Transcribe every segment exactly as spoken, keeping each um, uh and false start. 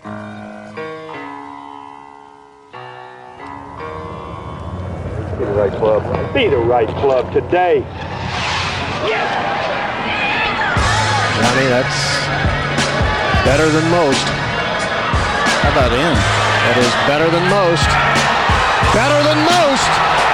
Be the right club. Be the right club today. Yes! Johnny, that's better than most. How about in? That is better than most. Better than most!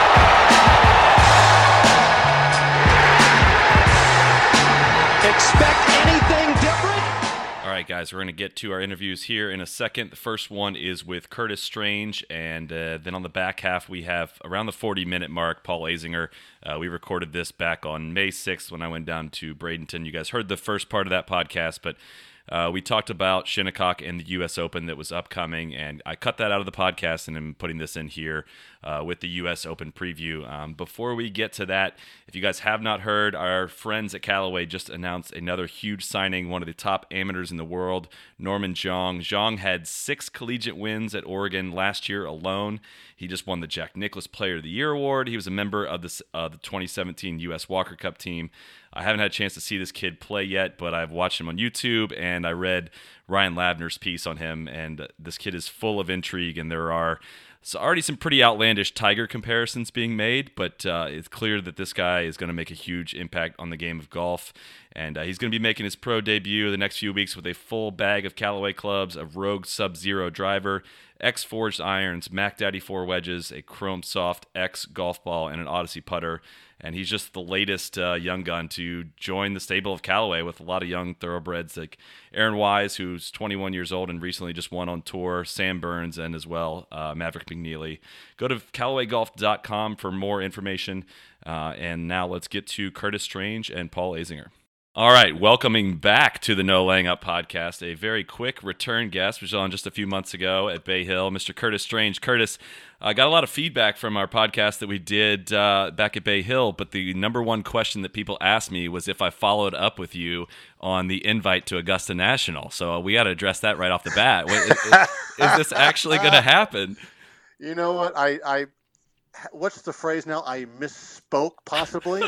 Expect anything different? All right, guys, we're going to get to our interviews here in a second. The first one is with Curtis Strange, and uh, then on the back half, we have around the forty-minute mark, Paul Azinger. Uh, we recorded this back on May sixth when I went down to Bradenton. You guys heard the first part of that podcast, but uh, we talked about Shinnecock and the U S Open that was upcoming, and I cut that out of the podcast and I'm putting this in here uh, with the U S Open preview. Um, before we get to that, if you guys have not heard, our friends at Callaway just announced another huge signing, one of the top amateurs in the world, Norman Xiong. Xiong had six collegiate wins at Oregon last year alone. He just won the Jack Nicklaus Player of the Year award. He was a member of the, uh, the twenty seventeen U S Walker Cup team. I haven't had a chance to see this kid play yet, but I've watched him on YouTube, and I read Ryan Lavner's piece on him, and this kid is full of intrigue, and there are so already some pretty outlandish Tiger comparisons being made, but uh, it's clear that this guy is going to make a huge impact on the game of golf, and uh, he's going to be making his pro debut the next few weeks with a full bag of Callaway clubs, a Rogue Sub-Zero driver, X-Forged irons, Mac Daddy four wedges, a Chrome Soft X golf ball, and an Odyssey putter. And he's just the latest uh, young gun to join the stable of Callaway with a lot of young thoroughbreds like Aaron Wise, who's twenty-one years old and recently just won on tour, Sam Burns, and as well uh, Maverick McNeely. Go to Callaway Golf dot com for more information. Uh, and now let's get to Curtis Strange and Paul Azinger. All right, welcoming back to the No Laying Up podcast, a very quick return guest, which was on just a few months ago at Bay Hill, Mister Curtis Strange. Curtis, I got a lot of feedback from our podcast that we did uh, back at Bay Hill, but the number one question that people asked me was if I followed up with you on the invite to Augusta National. So we got to address that right off the bat. Is, is, is this actually going to happen? You know what? I, I what's the phrase now? I misspoke, possibly.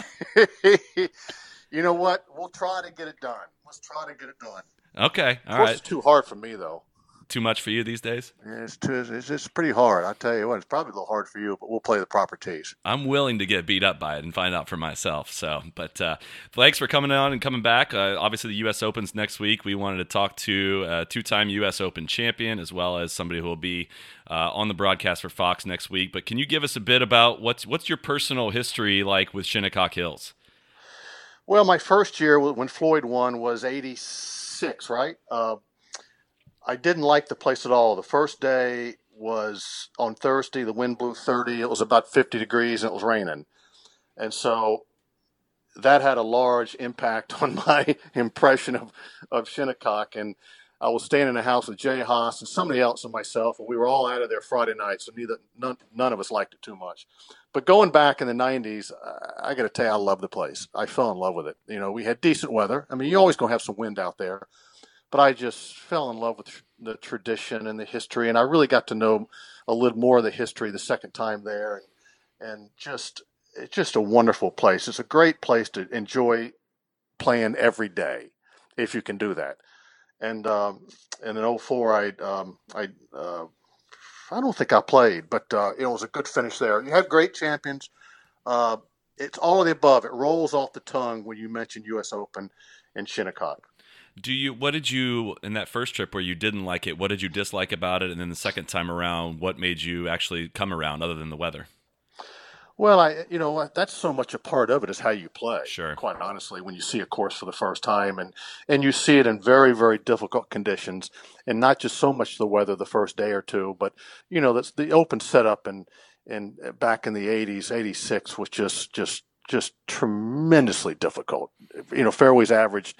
You know what? We'll try to get it done. Let's try to get it done. Okay, all of course, right. It's too hard for me, though. Too much for you these days? Yeah, it's, too, it's it's pretty hard. I tell you what, it's probably a little hard for you, but we'll play the proper tees. I'm willing to get beat up by it and find out for myself. So, but uh, thanks for coming on and coming back. Uh, obviously, the U S Open's next week. We wanted to talk to a two-time U S Open champion as well as somebody who will be uh, on the broadcast for Fox next week. But can you give us a bit about what's what's your personal history like with Shinnecock Hills? Well, my first year when Floyd won was eighty-six, right? Uh, I didn't like the place at all. The first day was on Thursday. The wind blew thirty. It was about fifty degrees, and it was raining. And so that had a large impact on my impression of, of Shinnecock. And I was staying in a house with Jay Haas and somebody else and myself, and we were all out of there Friday night, so neither none, none of us liked it too much. But going back in the nineties, I got to tell you, I love the place. I fell in love with it. You know, we had decent weather. I mean, you're always going to have some wind out there. But I just fell in love with the tradition and the history, and I really got to know a little more of the history the second time there. And, and just it's just a wonderful place. It's a great place to enjoy playing every day, if you can do that. And um, and in oh four, I um, I uh, I don't think I played, but uh, it was a good finish there. You have great champions. Uh, it's all of the above. It rolls off the tongue when you mention U S Open and Shinnecock. Do you? What did you in that first trip where you didn't like it? What did you dislike about it? And then the second time around, what made you actually come around, other than the weather? Well, I you know that's so much a part of it is how you play. Sure. Quite honestly, when you see a course for the first time, and and you see it in very very difficult conditions, and not just so much the weather the first day or two, but you know that's the Open setup and and back in the eighties, eighty-six was just just just tremendously difficult. You know, fairways averaged.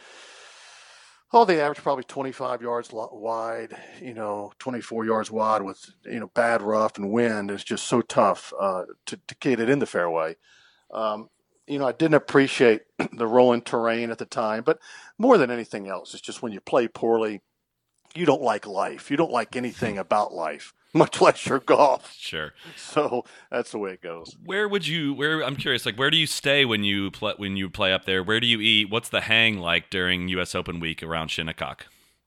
Oh, they average probably twenty-five yards wide, you know, twenty-four yards wide with, you know, bad rough and wind. It's just so tough uh, to, to get it in the fairway. Um, you know, I didn't appreciate the rolling terrain at the time, but more than anything else, it's just when you play poorly, you don't like life. You don't like anything about life, much less your golf. Sure. So that's the way it goes. Where would you? Where I'm curious, like, where do you stay when you play when you play up there? Where do you eat? What's the hang like during U S Open week around Shinnecock?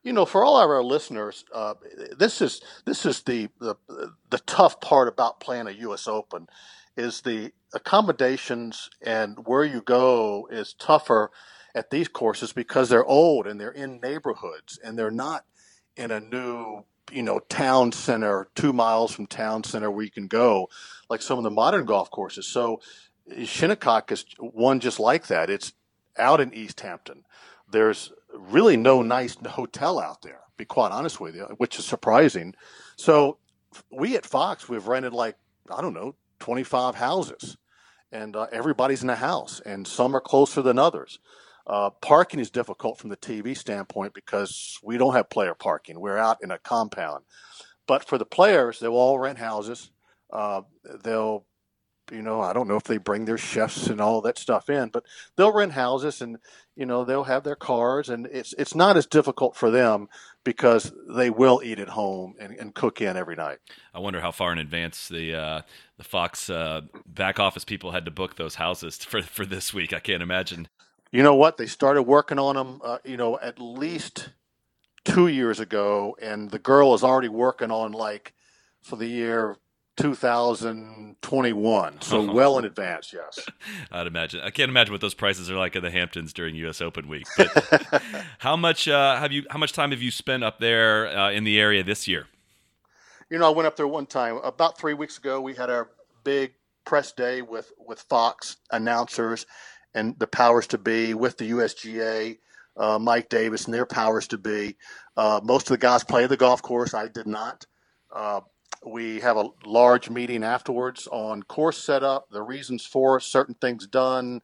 You know, for all of our listeners, uh, this is this is the, the the tough part about playing a U S Open, is the accommodations and where you go is tougher at these courses because they're old and they're in neighborhoods and they're not in a new, you know, town center, two miles from town center where you can go, like some of the modern golf courses. So Shinnecock is one just like that. It's out in East Hampton. There's really no nice hotel out there, to be quite honest with you, which is surprising. So we at Fox, we've rented like, I don't know, twenty-five houses, and uh, everybody's in a house, and some are closer than others. Uh, parking is difficult from the T V standpoint because we don't have player parking. We're out in a compound. But for the players, they'll all rent houses. Uh, they'll You know, I don't know if they bring their chefs and all that stuff in, but they'll rent houses and, you know, they'll have their cars, and it's it's not as difficult for them because they will eat at home and, and cook in every night. I wonder how far in advance the uh, the Fox uh, back office people had to book those houses for for this week. I can't imagine. You know what? They started working on them, uh, you know, at least two years ago, and the girl is already working on like for the year two thousand twenty-one, so well in advance. Yes, I'd imagine. I can't imagine what those prices are like in the Hamptons during U S Open week. But how much uh, have you? How much time have you spent up there uh, in the area this year? You know, I went up there one time about three weeks ago. We had our big press day with with Fox announcers and the powers to be, with the U S G A, uh, Mike Davis and their powers to be. Uh, most of the guys played the golf course. I did not. Uh, We have a large meeting afterwards on course setup, the reasons for certain things done,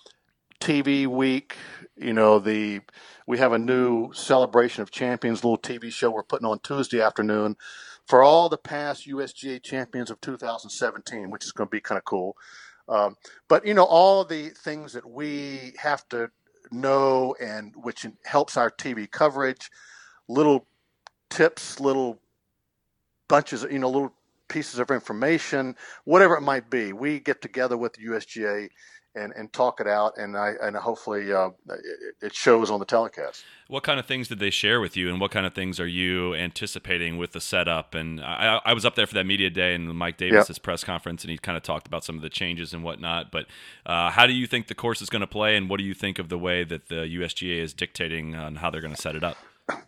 T V week. You know, the we have a new Celebration of Champions little T V show we're putting on Tuesday afternoon for all the past U S G A champions of two thousand seventeen, which is going to be kind of cool. Um, but, you know, all the things that we have to know and which helps our T V coverage, little tips, little bunches of, you know, little pieces of information, whatever it might be. We get together with the U S G A and, and talk it out, and I and hopefully uh, it, it shows on the telecast. What kind of things did they share with you, and what kind of things are you anticipating with the setup? And I, I was up there for that media day and Mike Davis's yep. press conference, and he kind of talked about some of the changes and whatnot. But uh, how do you think the course is going to play, and what do you think of the way that the U S G A is dictating on how they're going to set it up?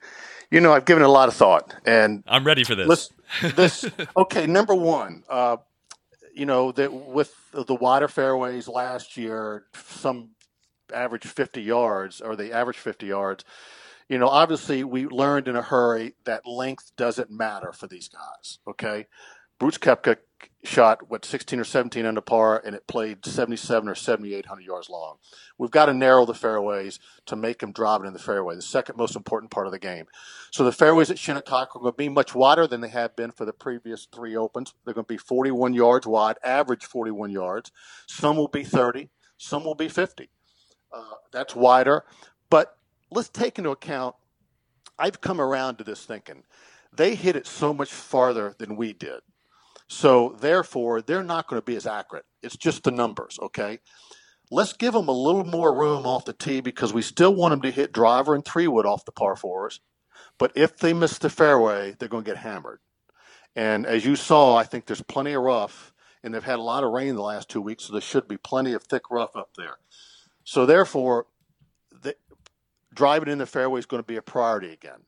You know, I've given it a lot of thought, and I'm ready for this. Listen, this okay. Number one, uh, you know, that with the wider fairways last year, some average fifty yards, or they average fifty yards. You know, obviously, we learned in a hurry that length doesn't matter for these guys. Okay, Brooks Koepka shot what sixteen or seventeen under par, and it played seventy-seven or seventy-eight hundred yards long. We've got to narrow the fairways to make him drive it in the fairway, the second most important part of the game. So the fairways at Shinnecock are going to be much wider than they have been for the previous three Opens. They're going to be forty-one yards wide, average forty-one yards. Some will be thirty, some will be fifty. Uh, that's wider. But let's take into account, I've come around to this thinking, they hit it so much farther than we did. So, therefore, they're not going to be as accurate. It's just the numbers, okay? Let's give them a little more room off the tee because we still want them to hit driver and three wood off the par fours. But if they miss the fairway, they're going to get hammered. And as you saw, I think there's plenty of rough, and they've had a lot of rain the last two weeks, so there should be plenty of thick rough up there. So, therefore, the, driving in the fairway is going to be a priority again.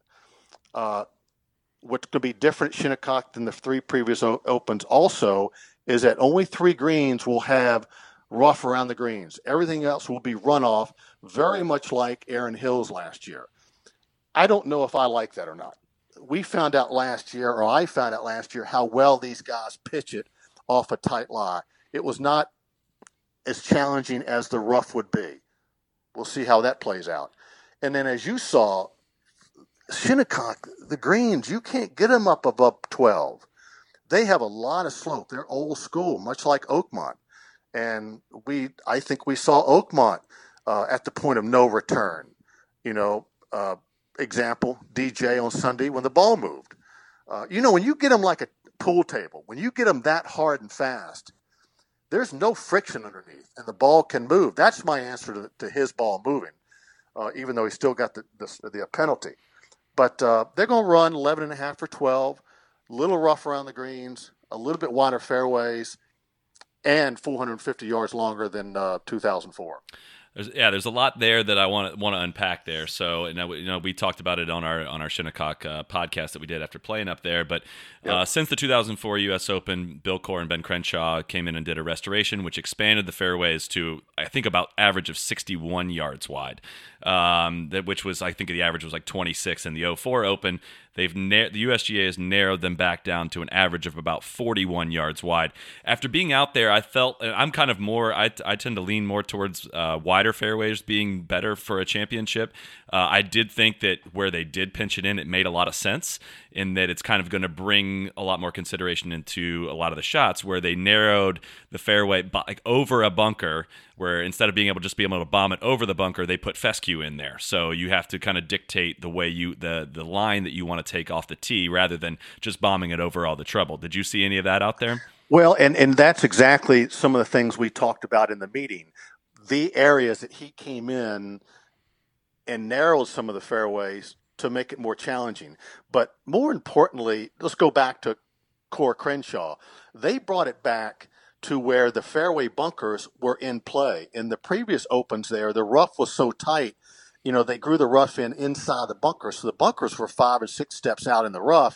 Uh, What's going to be different at Shinnecock than the three previous o- Opens also is that only three greens will have rough around the greens. Everything else will be runoff, very much like Aaron Hill's last year. I don't know if I like that or not. We found out last year, or I found out last year, how well these guys pitch it off a tight lie. It was not as challenging as the rough would be. We'll see how that plays out. And then as you saw, Shinnecock, the greens, you can't get them up above twelve. They have a lot of slope. They're old school, much like Oakmont. And we, I think we saw Oakmont uh, at the point of no return. You know, uh, example, D J on Sunday when the ball moved. Uh, you know, when you get them like a pool table, when you get them that hard and fast, there's no friction underneath, and the ball can move. That's my answer to, to his ball moving, uh, even though he still got the, the, the penalty. But uh, they're going to run eleven and a half for twelve, a little rough around the greens, a little bit wider fairways, and four hundred fifty yards longer than uh, two thousand four. There's, yeah, there's a lot there that I want to want to unpack there. So, you know, you know, we talked about it on our on our Shinnecock uh, podcast that we did after playing up there. But uh, yep. since the two thousand four U S Open, Bill Coore and Ben Crenshaw came in and did a restoration, which expanded the fairways to, I think, about average of sixty-one yards wide. Um, that which was, I think, the average was like twenty-six in the oh four Open. They've na- the U S G A has narrowed them back down to an average of about forty-one yards wide. After being out there, I felt, and I'm kind of more, I, I tend to lean more towards uh, wider fairways being better for a championship. Uh, I did think that where they did pinch it in, it made a lot of sense in that it's kind of going to bring a lot more consideration into a lot of the shots where they narrowed the fairway like over a bunker, where instead of being able to just be able to bomb it over the bunker, they put fescue in there. So you have to kind of dictate the way you the the line that you want to take off the tee rather than just bombing it over all the trouble. Did you see any of that out there? Well, and, and that's exactly some of the things we talked about in the meeting. The areas that he came in and narrowed some of the fairways to make it more challenging. But more importantly, let's go back to Coore Crenshaw. They brought it back to where the fairway bunkers were in play. In the previous Opens there, the rough was so tight, you know, they grew the rough in inside the bunkers. So the bunkers were five or six steps out in the rough,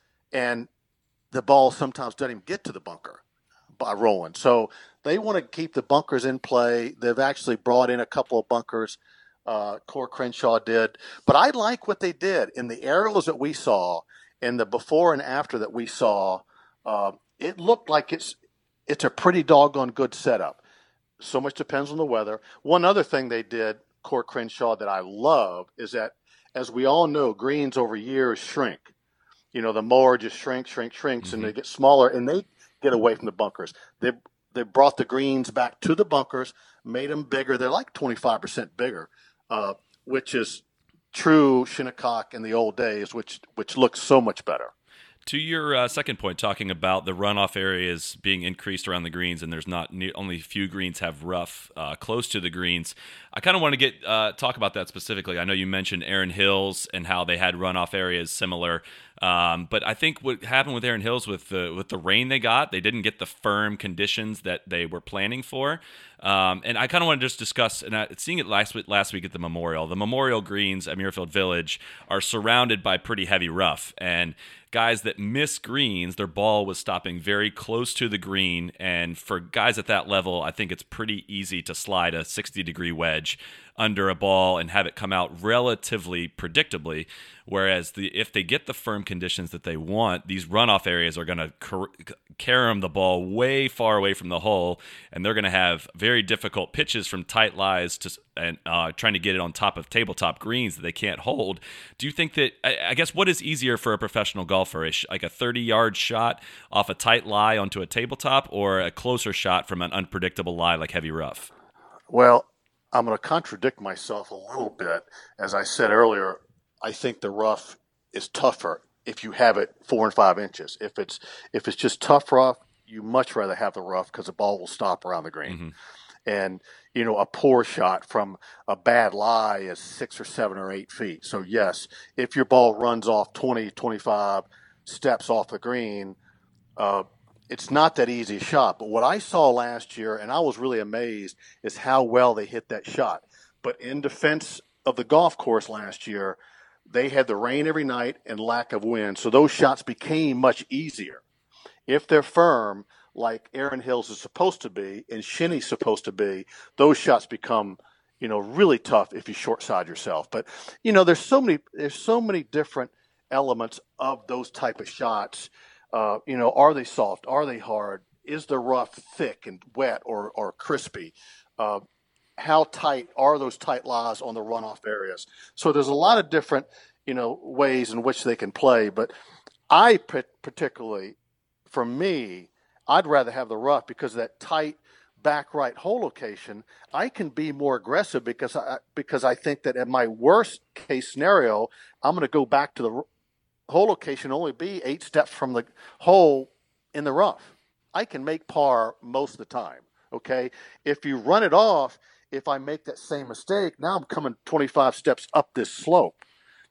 and the ball sometimes doesn't even get to the bunker by rolling. So they want to keep the bunkers in play. They've actually brought in a couple of bunkers. Uh, Coore Crenshaw did. But I like what they did. In the aerials that we saw, in the before and after that we saw, uh, it looked like it's it's a pretty doggone good setup. So much depends on the weather. One other thing they did, Coore Crenshaw, that I love is that, as we all know, greens over years shrink. You know, the mower just shrinks, shrinks, shrinks, mm-hmm. and they get smaller, and they get away from the bunkers. They they brought the greens back to the bunkers, made them bigger. They're like twenty-five percent bigger. Uh, which is true Shinnecock in the old days, which which looks so much better. To your uh, second point, talking about the runoff areas being increased around the greens, and there's not ne- only a few greens have rough uh, close to the greens. I kind of want to get uh, talk about that specifically. I know you mentioned Erin Hills and how they had runoff areas similar, um, but I think what happened with Erin Hills with the with the rain they got, they didn't get the firm conditions that they were planning for. Um, and I kind of want to just discuss, and I, seeing it last week, last week at the Memorial, the Memorial greens at Muirfield Village are surrounded by pretty heavy rough, and guys that miss greens, their ball was stopping very close to the green, and for guys at that level, I think it's pretty easy to slide a sixty-degree wedge under a ball and have it come out relatively predictably, whereas the if they get the firm conditions that they want, these runoff areas are going to car- carom the ball way far away from the hole, and they're going to have very difficult pitches from tight lies to and uh, trying to get it on top of tabletop greens that they can't hold. Do you think that, I, I guess, what is easier for a professional golfer, is like a thirty-yard shot off a tight lie onto a tabletop, or a closer shot from an unpredictable lie like heavy rough? Well, I'm going to contradict myself a little bit. As I said earlier, I think the rough is tougher if you have it four and five inches. If it's if it's just tough rough, you much rather have the rough because the ball will stop around the green. Mm-hmm. And, you know, a poor shot from a bad lie is six or seven or eight feet. So, yes, if your ball runs off twenty, twenty-five steps off the green, uh, it's not that easy a shot. But what I saw last year, and I was really amazed, is how well they hit that shot. But in defense of the golf course last year, they had the rain every night and lack of wind. So those shots became much easier. If they're firm, like Erin Hills is supposed to be and Shinny's supposed to be, those shots become, you know, really tough if you short side yourself. But, you know, there's so many there's so many different elements of those type of shots. Uh, you know, are they soft? Are they hard? Is the rough thick and wet or, or crispy? Uh, how tight are those tight lies on the runoff areas? So there's a lot of different, you know, ways in which they can play. But I particularly, for me, I'd rather have the rough because of that tight back right hole location. I can be more aggressive because I, because I think that in my worst case scenario, I'm going to go back to the hole location, only be eight steps from the hole in the rough. I can make par most of the time, okay? If you run it off, if I make that same mistake, now I'm coming twenty-five steps up this slope.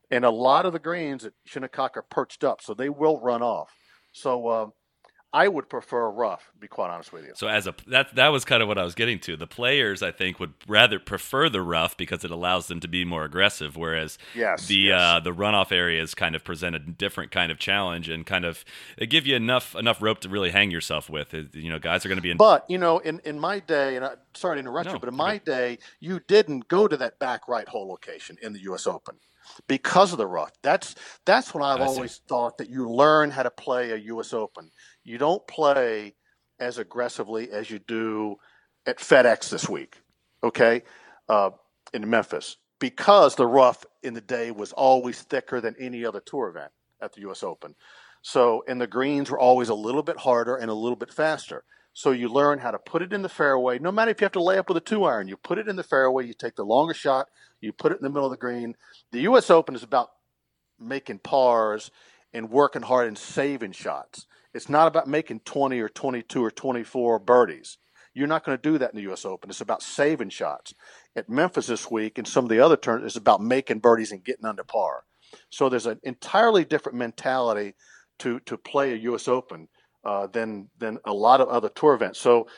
And a lot of the greens at Shinnecock are perched up, so they will run off. So uh, I would prefer rough, to be quite honest with you. So as a that that was kind of what I was getting to. The players, I think, would rather prefer the rough because it allows them to be more aggressive, whereas yes, the yes. Uh, the runoff areas kind of present a different kind of challenge and kind of they give you enough enough rope to really hang yourself with. It, you know, guys are going to be in. But you know, in, in my day, and I, sorry to interrupt No, you, but in my okay. day, you didn't go to that back right hole location in the U S Open because of the rough. That's that's when I've I see. always thought that you learn how to play a U S Open. You don't play as aggressively as you do at FedEx this week, okay, uh, in Memphis, because the rough in the day was always thicker than any other tour event at the U S Open. So, and the greens were always a little bit harder and a little bit faster. So you learn how to put it in the fairway. No matter if you have to lay up with a two iron, you put it in the fairway, you take the longer shot, you put it in the middle of the green. The U S Open is about making pars and working hard and saving shots. It's not about making twenty or twenty-two or twenty-four birdies. You're not going to do that in the U S Open. It's about saving shots. At Memphis this week and some of the other tournaments, it's about making birdies and getting under par. So there's an entirely different mentality to to play a U S Open uh, than than a lot of other tour events. So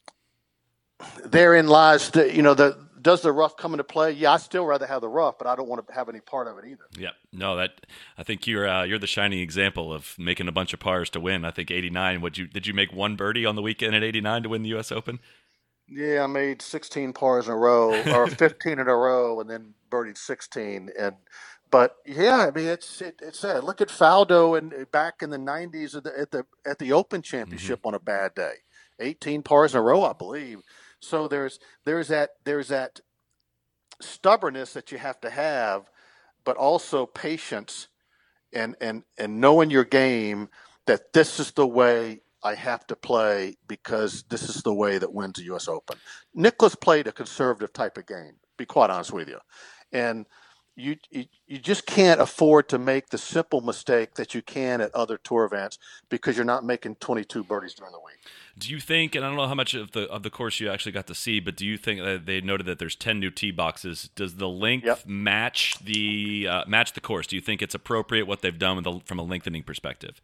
therein lies the you know the does the rough come into play? Yeah, I still rather have the rough, but I don't want to have any part of it either. Yeah, no, that I think you're uh, you're the shining example of making a bunch of pars to win. I think eighty-nine. Would you did you make one birdie on the weekend at eighty-nine to win the U S Open? Yeah, I made sixteen pars in a row, or fifteen in a row, and then birdied sixteen. And but yeah, I mean it's it, it's sad. Look at Faldo and back in the nineties at the at the at the Open Championship mm-hmm. on a bad day, eighteen pars in a row, I believe. So there's there's that there's that stubbornness that you have to have, but also patience and and and knowing your game that this is the way I have to play because this is the way that wins the U S Open. Nicklaus played a conservative type of game, be quite honest with you. And you, you you just can't afford to make the simple mistake that you can at other tour events because you're not making twenty-two birdies during the week. Do you think, and I don't know how much of the of the course you actually got to see, but do you think that they noted that there's ten new tee boxes? Does the length yep. match the uh, match the course? Do you think it's appropriate what they've done with the, from a lengthening perspective?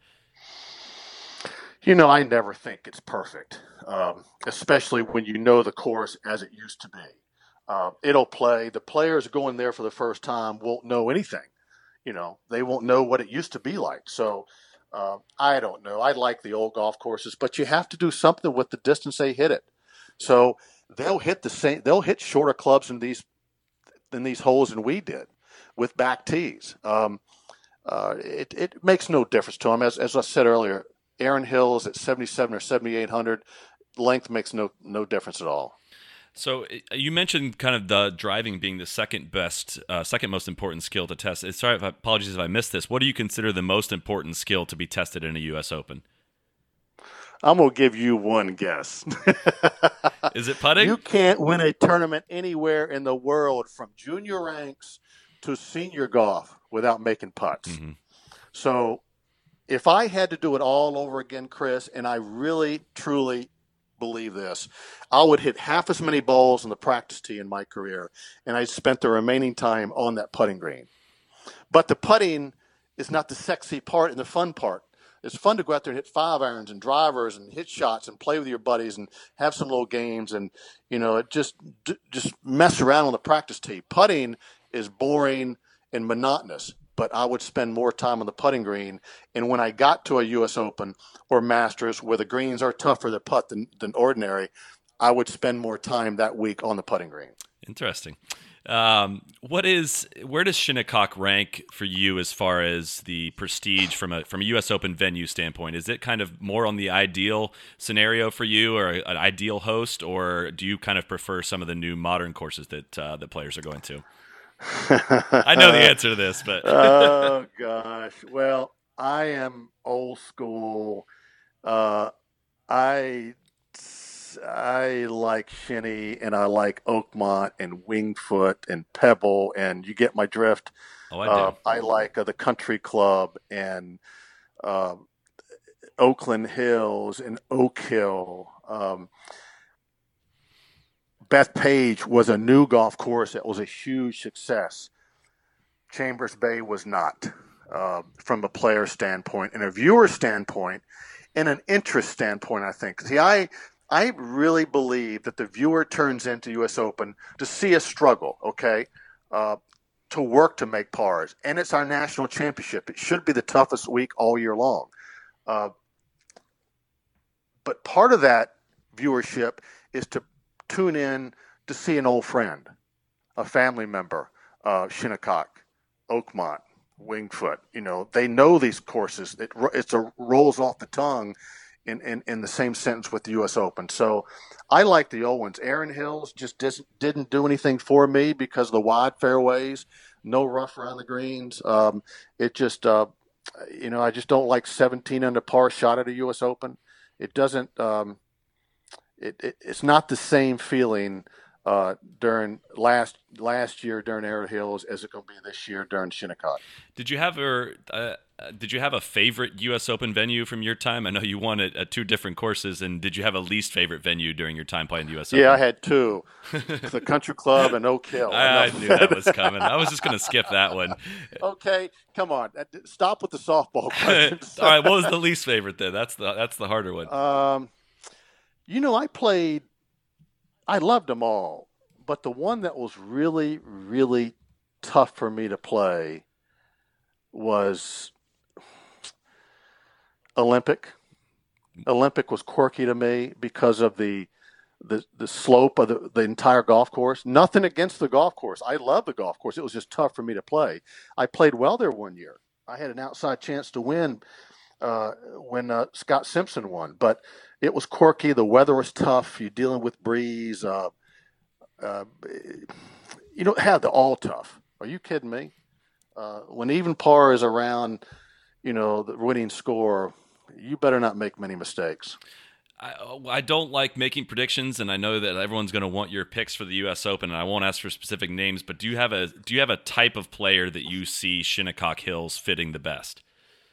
You know, I never think it's perfect, um, especially when you know the course as it used to be. Uh, it'll play. The players going there for the first time won't know anything. You know, they won't know what it used to be like. So uh, I don't know. I like the old golf courses, but you have to do something with the distance they hit it. So they'll hit the same. They'll hit shorter clubs in these than these holes than we did with back tees. Um, uh, it it makes no difference to them. As as I said earlier, Aaron Hill's at seventy-seven or seventy-eight hundred. Length makes no no difference at all. So you mentioned kind of the driving being the second best, uh, second most important skill to test. Sorry, if I, apologies if I missed this. What do you consider the most important skill to be tested in a U S Open? I'm going to give you one guess. Is it putting? You can't win a tournament anywhere in the world from junior ranks to senior golf without making putts. Mm-hmm. So if I had to do it all over again, Chris, and I really, truly believe this, I would hit half as many balls on the practice tee in my career, and I spent the remaining time on that putting green. But the putting is not the sexy part and the fun part. It's fun to go out there and hit five irons and drivers and hit shots and play with your buddies and have some little games and, you know, it just just mess around on the practice tee. Putting is boring and monotonous, but I would spend more time on the putting green. And when I got to a U S Open or Masters where the greens are tougher to putt than, than ordinary, I would spend more time that week on the putting green. Interesting. Um, what is where does Shinnecock rank for you as far as the prestige from a from a U S Open venue standpoint? Is it kind of more on the ideal scenario for you, or an ideal host, or do you kind of prefer some of the new modern courses that uh, that players are going to? I know the answer to this, but oh gosh, well, I am old school. Uh, I. I like Shinny and I like Oakmont and Wingfoot and Pebble, and you get my drift. Oh, I do. Uh, I like uh, the Country Club and uh, Oakland Hills and Oak Hill. Um, Bethpage was a new golf course that was a huge success. Chambers Bay was not, uh, from a player standpoint and a viewer standpoint and an interest standpoint, I think. See, I I really believe that the viewer turns into U S Open to see us struggle, okay, uh, to work to make pars. And it's our national championship. It should be the toughest week all year long. Uh, but part of that viewership is to tune in to see an old friend, a family member, uh, Shinnecock, Oakmont, Winged Foot. You know, they know these courses. It it's a rolls off the tongue in, in, in the same sentence with the U S Open. So I like the old ones. Erin Hills just dis, didn't do anything for me because of the wide fairways, no rough around the greens. Um, it just, uh, you know, I just don't like seventeen under par shot at a U S Open. It doesn't, um, it, it it's not the same feeling uh, during last last year during Erin Hills as it's going to be this year during Shinnecock. Did you have a uh, did you have a favorite U S Open venue from your time? I know you won at, at two different courses, and did you have a least favorite venue during your time playing the U S Open? Yeah, I had two: the Country Club and Oak Hill. I, I knew that was coming. I was just going to skip that one. Okay, come on, stop with the softball questions. All right, what was the least favorite then? That's the that's the harder one. Um, you know, I played. I loved them all, but the one that was really, really tough for me to play was Olympic. Olympic was quirky to me because of the the, the slope of the, the entire golf course. Nothing against the golf course. I love the golf course. It was just tough for me to play. I played well there one year. I had an outside chance to win uh, when uh, Scott Simpson won, but it was quirky. The weather was tough. You're dealing with breeze. Uh, uh, you don't have the all tough. Are you kidding me? Uh, when even par is around, you know, the winning score, you better not make many mistakes. I, I don't like making predictions, and I know that everyone's going to want your picks for the U S Open, and I won't ask for specific names. But do you have a do you have a type of player that you see Shinnecock Hills fitting the best?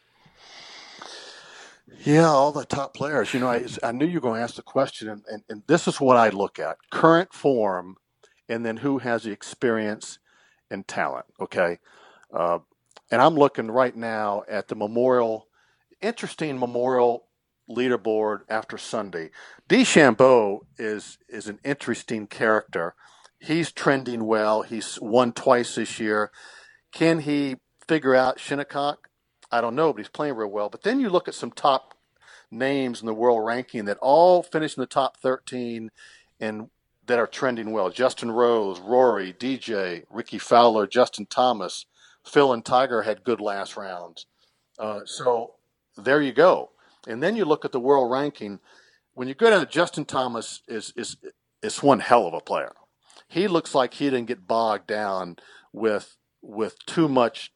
Yeah, all the top players. You know, I, I knew you were going to ask the question, and, and, and this is what I look at: current form, and then who has the experience and talent. Okay, uh, and I'm looking right now at the Memorial, interesting Memorial leaderboard after Sunday. DeChambeau is is an interesting character. He's trending well. He's won twice this year. Can he figure out Shinnecock? I don't know, but he's playing real well. But then you look at some top names in the world ranking that all finish in the top thirteen and that are trending well. Justin Rose, Rory, D J, Ricky Fowler, Justin Thomas, Phil and Tiger had good last rounds. Uh, so there you go. And then you look at the world ranking. When you go down to Justin Thomas is is is one hell of a player. He looks like he didn't get bogged down with with too much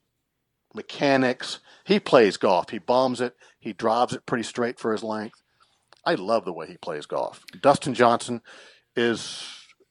mechanics. He plays golf. He bombs it. He drives it pretty straight for his length. I love the way he plays golf. Dustin Johnson is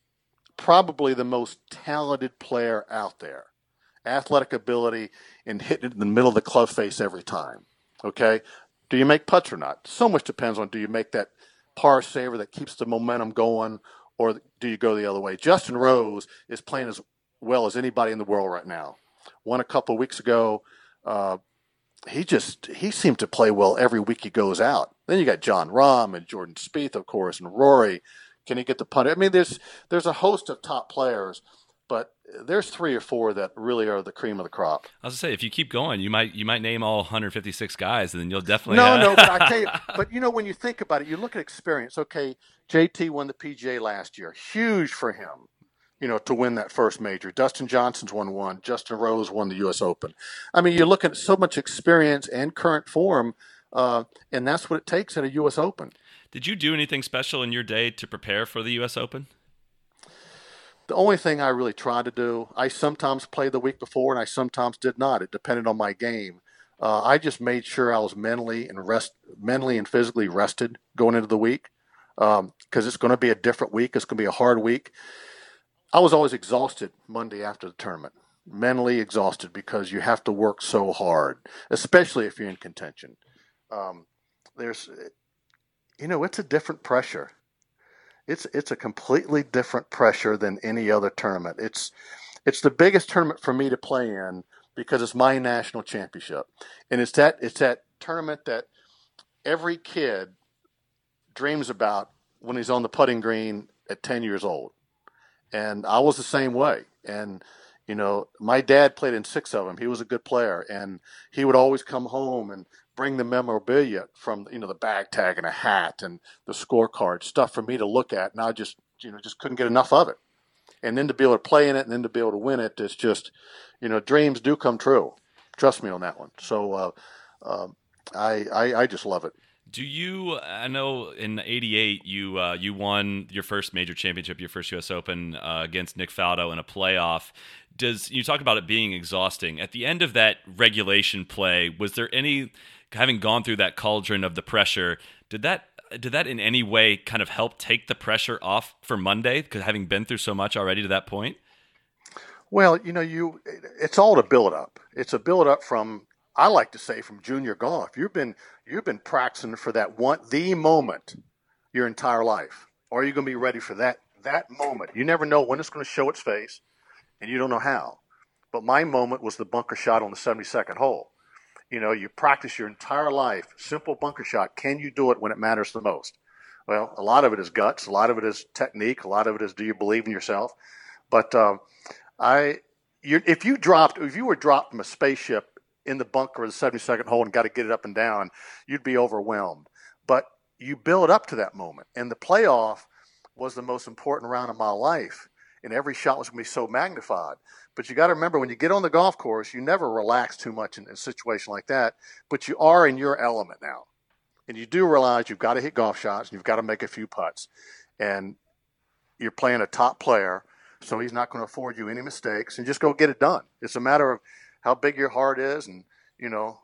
probably the most talented player out there. Athletic ability and hitting it in the middle of the club face every time. Okay? Do you make putts or not? So much depends on do you make that par saver that keeps the momentum going, or do you go the other way? Justin Rose is playing as well as anybody in the world right now. Won a couple of weeks ago. Uh, he just he seemed to play well every week he goes out. Then you got John Rahm and Jordan Spieth, of course, and Rory. Can he get the putt? I mean, there's there's a host of top players, but there's three or four that really are the cream of the crop. I was gonna say, if you keep going, you might you might name all one hundred fifty-six guys, and then you'll definitely no, have... no. But I tell you, but you know, when you think about it, you look at experience. Okay, J T won the P G A last year, huge for him. You know, to win that first major. Dustin Johnson's won one. Justin Rose won the U S Open. I mean, you look at so much experience and current form, uh, and that's what it takes at a U S Open. Did you do anything special in your day to prepare for the U S Open? The only thing I really tried to do, I sometimes played the week before and I sometimes did not. It depended on my game. Uh, I just made sure I was mentally and rest, mentally and physically rested going into the week because um, it's going to be a different week. It's going to be a hard week. I was always exhausted Monday after the tournament, mentally exhausted because you have to work so hard, especially if you're in contention. Um, there's, you know, it's a different pressure. It's it's a completely different pressure than any other tournament. It's it's the biggest tournament for me to play in, because it's my national championship. And it's that it's that tournament that every kid dreams about when he's on the putting green at ten years old. And I was the same way. And, you know, my dad played in six of them. He was a good player. And he would always come home and bring the memorabilia from, you know, the bag tag and a hat and the scorecard, stuff for me to look at. And I just, you know, just couldn't get enough of it. And then to be able to play in it and then to be able to win it, it's just, you know, dreams do come true. Trust me on that one. So uh, uh, I, I I just love it. Do you? I know in eighty-eight you uh, you won your first major championship, your first U S Open uh, against Nick Faldo in a playoff. Does you talk about it being exhausting at the end of that regulation play? Was there any, having gone through that cauldron of the pressure, did that did that in any way kind of help take the pressure off for Monday? Because having been through so much already to that point. Well, you know, you it's all a build up. It's a build up from, I like to say, from junior golf. You've been you've been practicing for that one the moment your entire life. Or are you going to be ready for that that moment? You never know when it's going to show its face, and you don't know how. But my moment was the bunker shot on the seventy-second hole. You know, you practice your entire life, simple bunker shot. Can you do it when it matters the most? Well, a lot of it is guts. A lot of it is technique. A lot of it is, do you believe in yourself? But um, I, you, if you dropped, if you were dropped from a spaceship in the bunker of the seventy-second hole and got to get it up and down, you'd be overwhelmed. But you build up to that moment. And the playoff was the most important round of my life. And every shot was going to be so magnified. But you got to remember, when you get on the golf course, you never relax too much in a situation like that. But you are in your element now. And you do realize you've got to hit golf shots and you've got to make a few putts. And you're playing a top player, so he's not going to afford you any mistakes. And just go get it done. It's a matter of how big your heart is and, you know,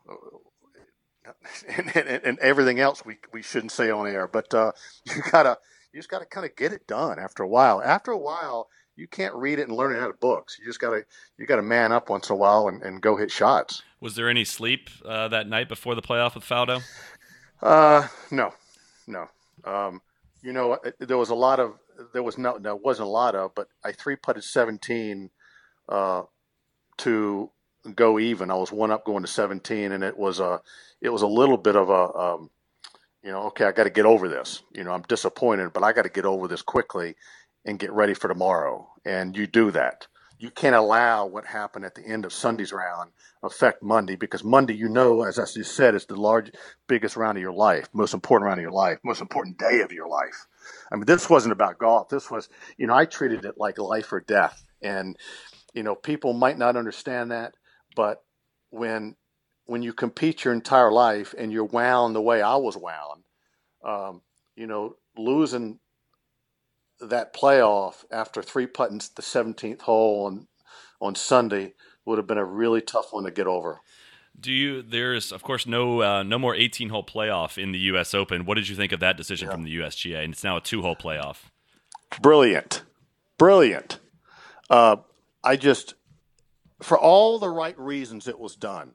and, and, and everything else we we shouldn't say on air. But uh, you gotta you just got to kind of get it done after a while. After a while, you can't read it and learn it out of books. You just got to you got to man up once in a while and, and go hit shots. Was there any sleep uh, that night before the playoff with Faldo? Uh, no, no. Um, you know, there was a lot of there was no there wasn't a lot of, but I three putted seventeen uh, to go even. I was one up going to seventeen, and it was a it was a little bit of a um, you know, okay, I got to get over this. You know, I'm disappointed, but I got to get over this quickly and get ready for tomorrow. And you do that. You can't allow what happened at the end of Sunday's round affect Monday, because Monday, you know, as I just said, is the large, biggest round of your life, most important round of your life, most important day of your life. I mean, this wasn't about golf. This was, you know, I treated it like life or death. And, you know, people might not understand that, but when when you compete your entire life and you're wound the way I was wound, um, you know, losing that playoff after three putting the seventeenth hole on on Sunday would have been a really tough one to get over. Do you? There's of course no uh, no more eighteen hole playoff in the U S Open. What did you think of that decision yeah. from the U S G A? And it's now a two hole playoff. Brilliant, brilliant. Uh, I just, for all the right reasons, it was done.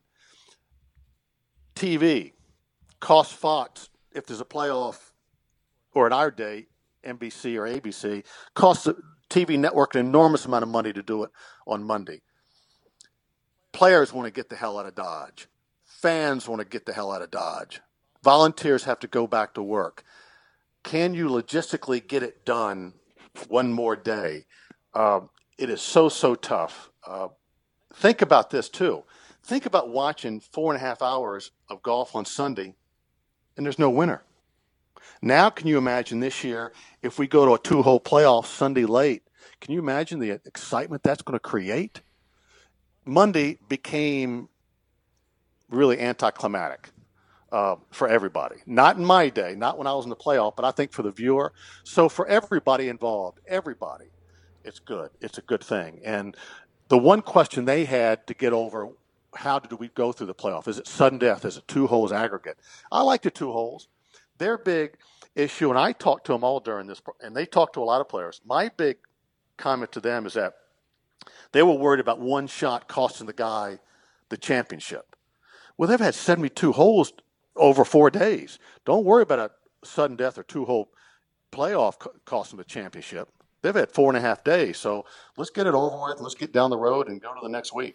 T V costs Fox, if there's a playoff, or in our day, N B C or A B C, costs the T V network an enormous amount of money to do it on Monday. Players want to get the hell out of Dodge. Fans want to get the hell out of Dodge. Volunteers have to go back to work. Can you logistically get it done one more day? Uh, it is so, so tough. Uh, think about this, too. Think about watching four and a half hours of golf on Sunday, and there's no winner. Now, can you imagine this year, if we go to a two-hole playoff Sunday late, can you imagine the excitement that's going to create? Monday became really anticlimactic uh, for everybody. Not in my day, not when I was in the playoff, but I think for the viewer. So for everybody involved, everybody, it's good. It's a good thing. And the one question they had to get over, how did we go through the playoff? Is it sudden death? Is it two holes aggregate? I like the two holes. Their big issue, and I talked to them all during this, and they talked to a lot of players. My big comment to them is that they were worried about one shot costing the guy the championship. Well, they've had seventy-two holes over four days. Don't worry about a sudden death or two-hole playoff costing the championship. They've had four and a half days. So let's get it over with. Let's get down the road and go to the next week.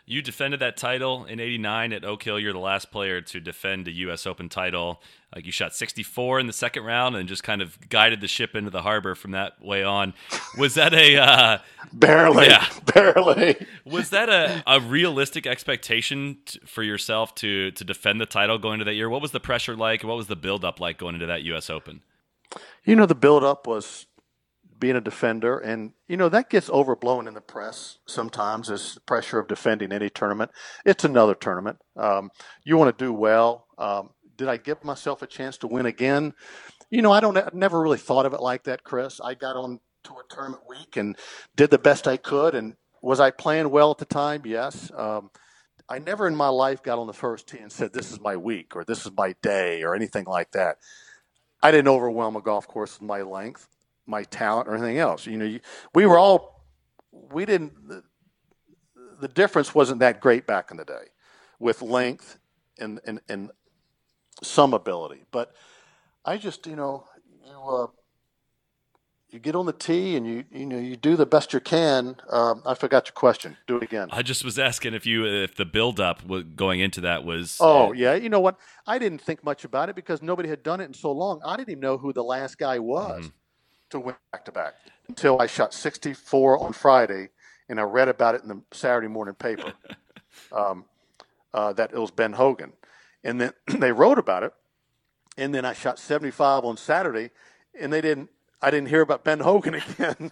You defended that title in eighty-nine at Oak Hill. You're the last player to defend a U S Open title. Like you shot sixty-four in the second round and just kind of guided the ship into the harbor from that way on. Was that a uh, barely, yeah. barely? Was that a, a realistic expectation t- for yourself to to defend the title going into that year? What was the pressure like? What was the build up like going into that U S Open? You know, the build up was being a defender, and you know that gets overblown in the press sometimes. Is the pressure of defending any tournament. It's another tournament. Um, you want to do well. Um, did I give myself a chance to win again? You know, I don't. I never really thought of it like that, Chris. I got on to a tournament week and did the best I could. And was I playing well at the time? Yes. Um, I never in my life got on the first tee and said, "This is my week" or "This is my day" or anything like that. I didn't overwhelm a golf course with my length, my talent, or anything else. You know, you, we were all, we didn't, the, the difference wasn't that great back in the day with length and, and, and some ability. But I just, you know, you, uh, you get on the tee and you, you know, you do the best you can. Um, I forgot your question. Do it again. I just was asking if you, if the buildup going into that was. Oh, uh, yeah. You know what? I didn't think much about it because nobody had done it in so long. I didn't even know who the last guy was. Mm-hmm. To win back-to-back until I shot sixty-four on Friday, and I read about it in the Saturday morning paper um, uh, that it was Ben Hogan. And then they wrote about it, and then I shot seventy-five on Saturday, and they didn't. I didn't hear about Ben Hogan again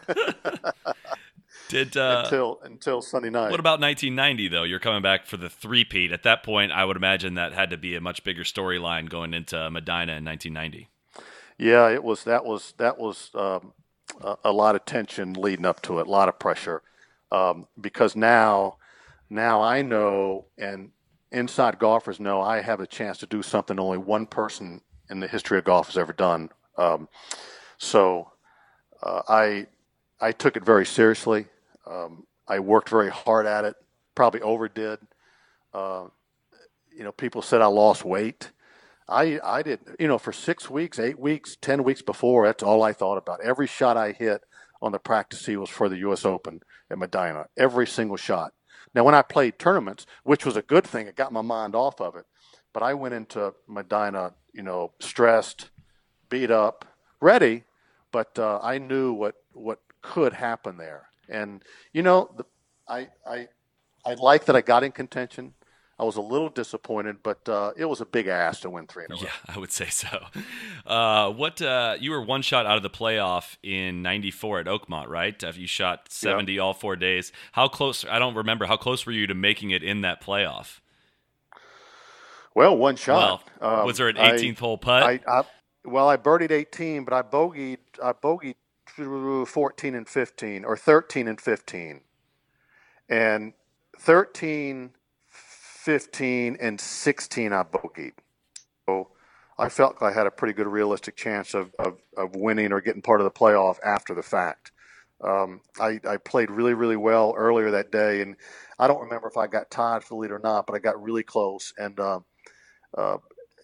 Did uh, until until Sunday night. What about nineteen ninety, though? You're coming back for the three-peat. At that point, I would imagine that had to be a much bigger storyline going into Medina in nineteen ninety. Yeah, it was. That was that was um, a, a lot of tension leading up to it, a lot of pressure, um, because now, now I know, and inside golfers know, I have a chance to do something only one person in the history of golf has ever done. Um, so, uh, I I took it very seriously. Um, I worked very hard at it. Probably overdid. Uh, you know, people said I lost weight. I I did, you know, for six weeks, eight weeks, ten weeks before, that's all I thought about. Every shot I hit on the practice tee was for the U S Open at Medina. Every single shot. Now, when I played tournaments, which was a good thing, it got my mind off of it. But I went into Medina, you know, stressed, beat up, ready, but uh, I knew what, what could happen there. And, you know, the, I I I like that I got in contention. I was a little disappointed, but uh, it was a big ask to win three in a row. Yeah, I would say so. Uh, what uh, you were one shot out of the playoff in ninety-four at Oakmont, right? After you shot seventy yeah. all four days. How close? I don't remember. How close were you to making it in that playoff? Well, one shot. Well, um, was there an eighteenth hole putt? I, I, well, I birdied eighteen, but I bogeyed. I bogeyed fourteen and fifteen, or thirteen and fifteen, and thirteen. fifteen and sixteen I bogeyed. So I felt like I had a pretty good realistic chance of, of, of winning or getting part of the playoff after the fact. Um, I, I played really, really well earlier that day, and I don't remember if I got tied for the lead or not, but I got really close. And uh, uh,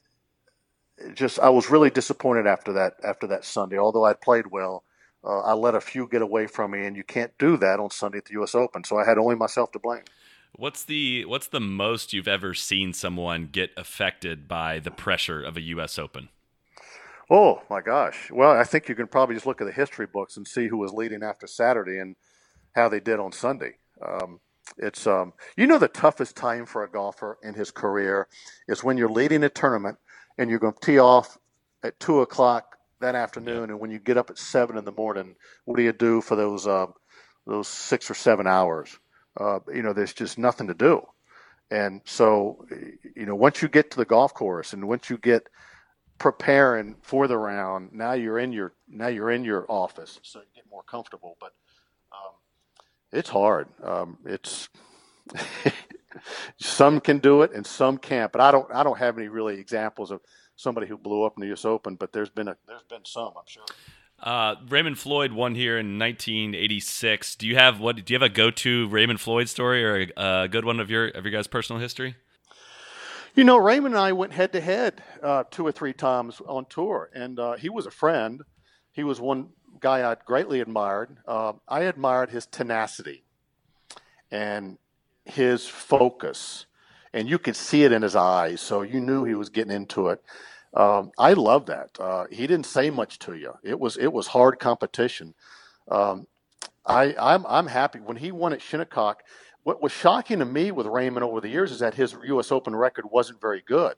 just I was really disappointed after that after that Sunday. Although I'd played well, uh, I let a few get away from me, and you can't do that on Sunday at the U S Open. So I had only myself to blame. What's the what's the most you've ever seen someone get affected by the pressure of a U S Open? Oh, my gosh. Well, I think you can probably just look at the history books and see who was leading after Saturday and how they did on Sunday. Um, it's um, you know, the toughest time for a golfer in his career is when you're leading a tournament and you're going to tee off at two o'clock that afternoon, and when you get up at seven in the morning, what do you do for those uh, those six or seven hours? Uh, you know, there's just nothing to do. And so, you know, once you get to the golf course and once you get preparing for the round, now you're in your, now you're in your office. So you get more comfortable, but um, it's hard. Um, it's, some can do it and some can't, but I don't, I don't have any really examples of somebody who blew up in the U S Open, but there's been a, there's been some, I'm sure. Uh, Raymond Floyd won here in nineteen eighty-six. Do you have what? Do you have a go-to Raymond Floyd story or a, a good one of your of your guys' personal history? You know, Raymond and I went head to head two or three times on tour, and uh, he was a friend. He was one guy I greatly admired. Uh, I admired his tenacity, and his focus, and you could see it in his eyes, so you knew he was getting into it. Um, I love that. Uh, he didn't say much to you. It was it was hard competition. Um, I I'm I'm happy when he won at Shinnecock. What was shocking to me with Raymond over the years is that his U S Open record wasn't very good.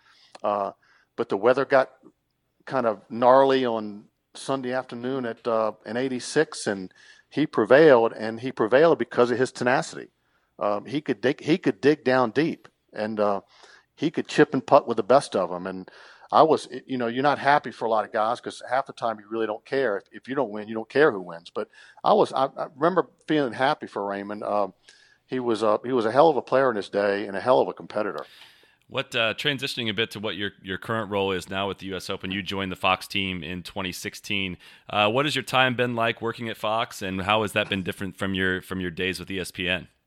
Uh, but the weather got kind of gnarly on Sunday afternoon at uh, in eighty-six, and he prevailed, and he prevailed because of his tenacity. Um, he could dig, he could dig down deep, and uh, he could chip and putt with the best of them. And I was, you know, you're not happy for a lot of guys because half the time you really don't care. If, if you don't win, you don't care who wins. But I was, I, I remember feeling happy for Raymond. Um, he was a he was a hell of a player in his day and a hell of a competitor. What uh, transitioning a bit to what your your current role is now with the U S Open, you joined the Fox team in twenty sixteen. Uh, what has your time been like working at Fox, and how has that been different from your from your days with E S P N?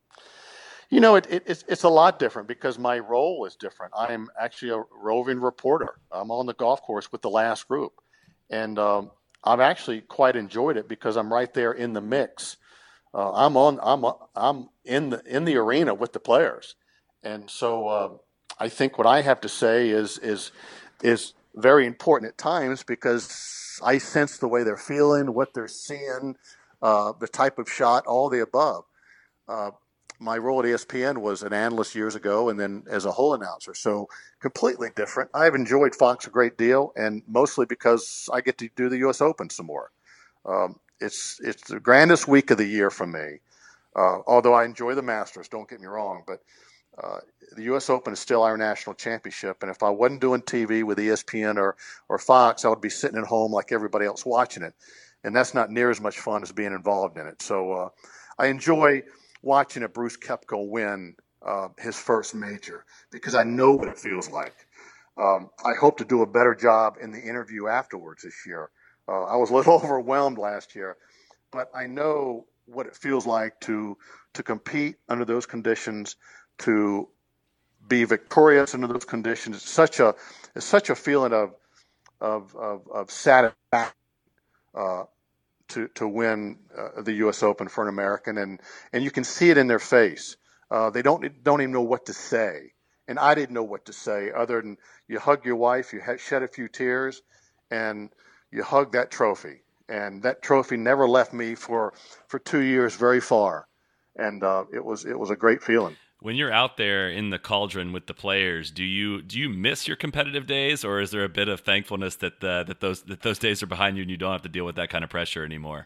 You know, it, it, it's it's a lot different because my role is different. I am actually a roving reporter. I'm on the golf course with the last group, and um, I've actually quite enjoyed it because I'm right there in the mix. Uh, I'm on. I'm I'm in the in the arena with the players, and so. Uh, I think what I have to say is is is very important at times because I sense the way they're feeling, what they're seeing, uh, the type of shot, all the above. Uh, my role at E S P N was an analyst years ago, and then as a hole announcer, so completely different. I've enjoyed Fox a great deal, and mostly because I get to do the U S Open some more. Um, it's it's the grandest week of the year for me. Uh, although I enjoy the Masters, don't get me wrong, but. Uh, the U S Open is still our national championship, and if I wasn't doing T V with E S P N or, or Fox, I would be sitting at home like everybody else watching it, and that's not near as much fun as being involved in it. So uh, I enjoy watching a Bruce Koepka win uh, his first major because I know what it feels like. Um, I hope to do a better job in the interview afterwards this year. Uh, I was a little overwhelmed last year, but I know what it feels like to to compete under those conditions, to be victorious under those conditions. It's such a it's such a feeling of of of, of satisfaction uh, to to win uh, the U S Open for an American, and and you can see it in their face. Uh, they don't don't even know what to say, and I didn't know what to say other than you hug your wife, you shed a few tears, and you hug that trophy. And that trophy never left me for for two years very far, and uh, it was it was a great feeling. When you're out there in the cauldron with the players, do you do you miss your competitive days, or is there a bit of thankfulness that uh, that those that those days are behind you and you don't have to deal with that kind of pressure anymore?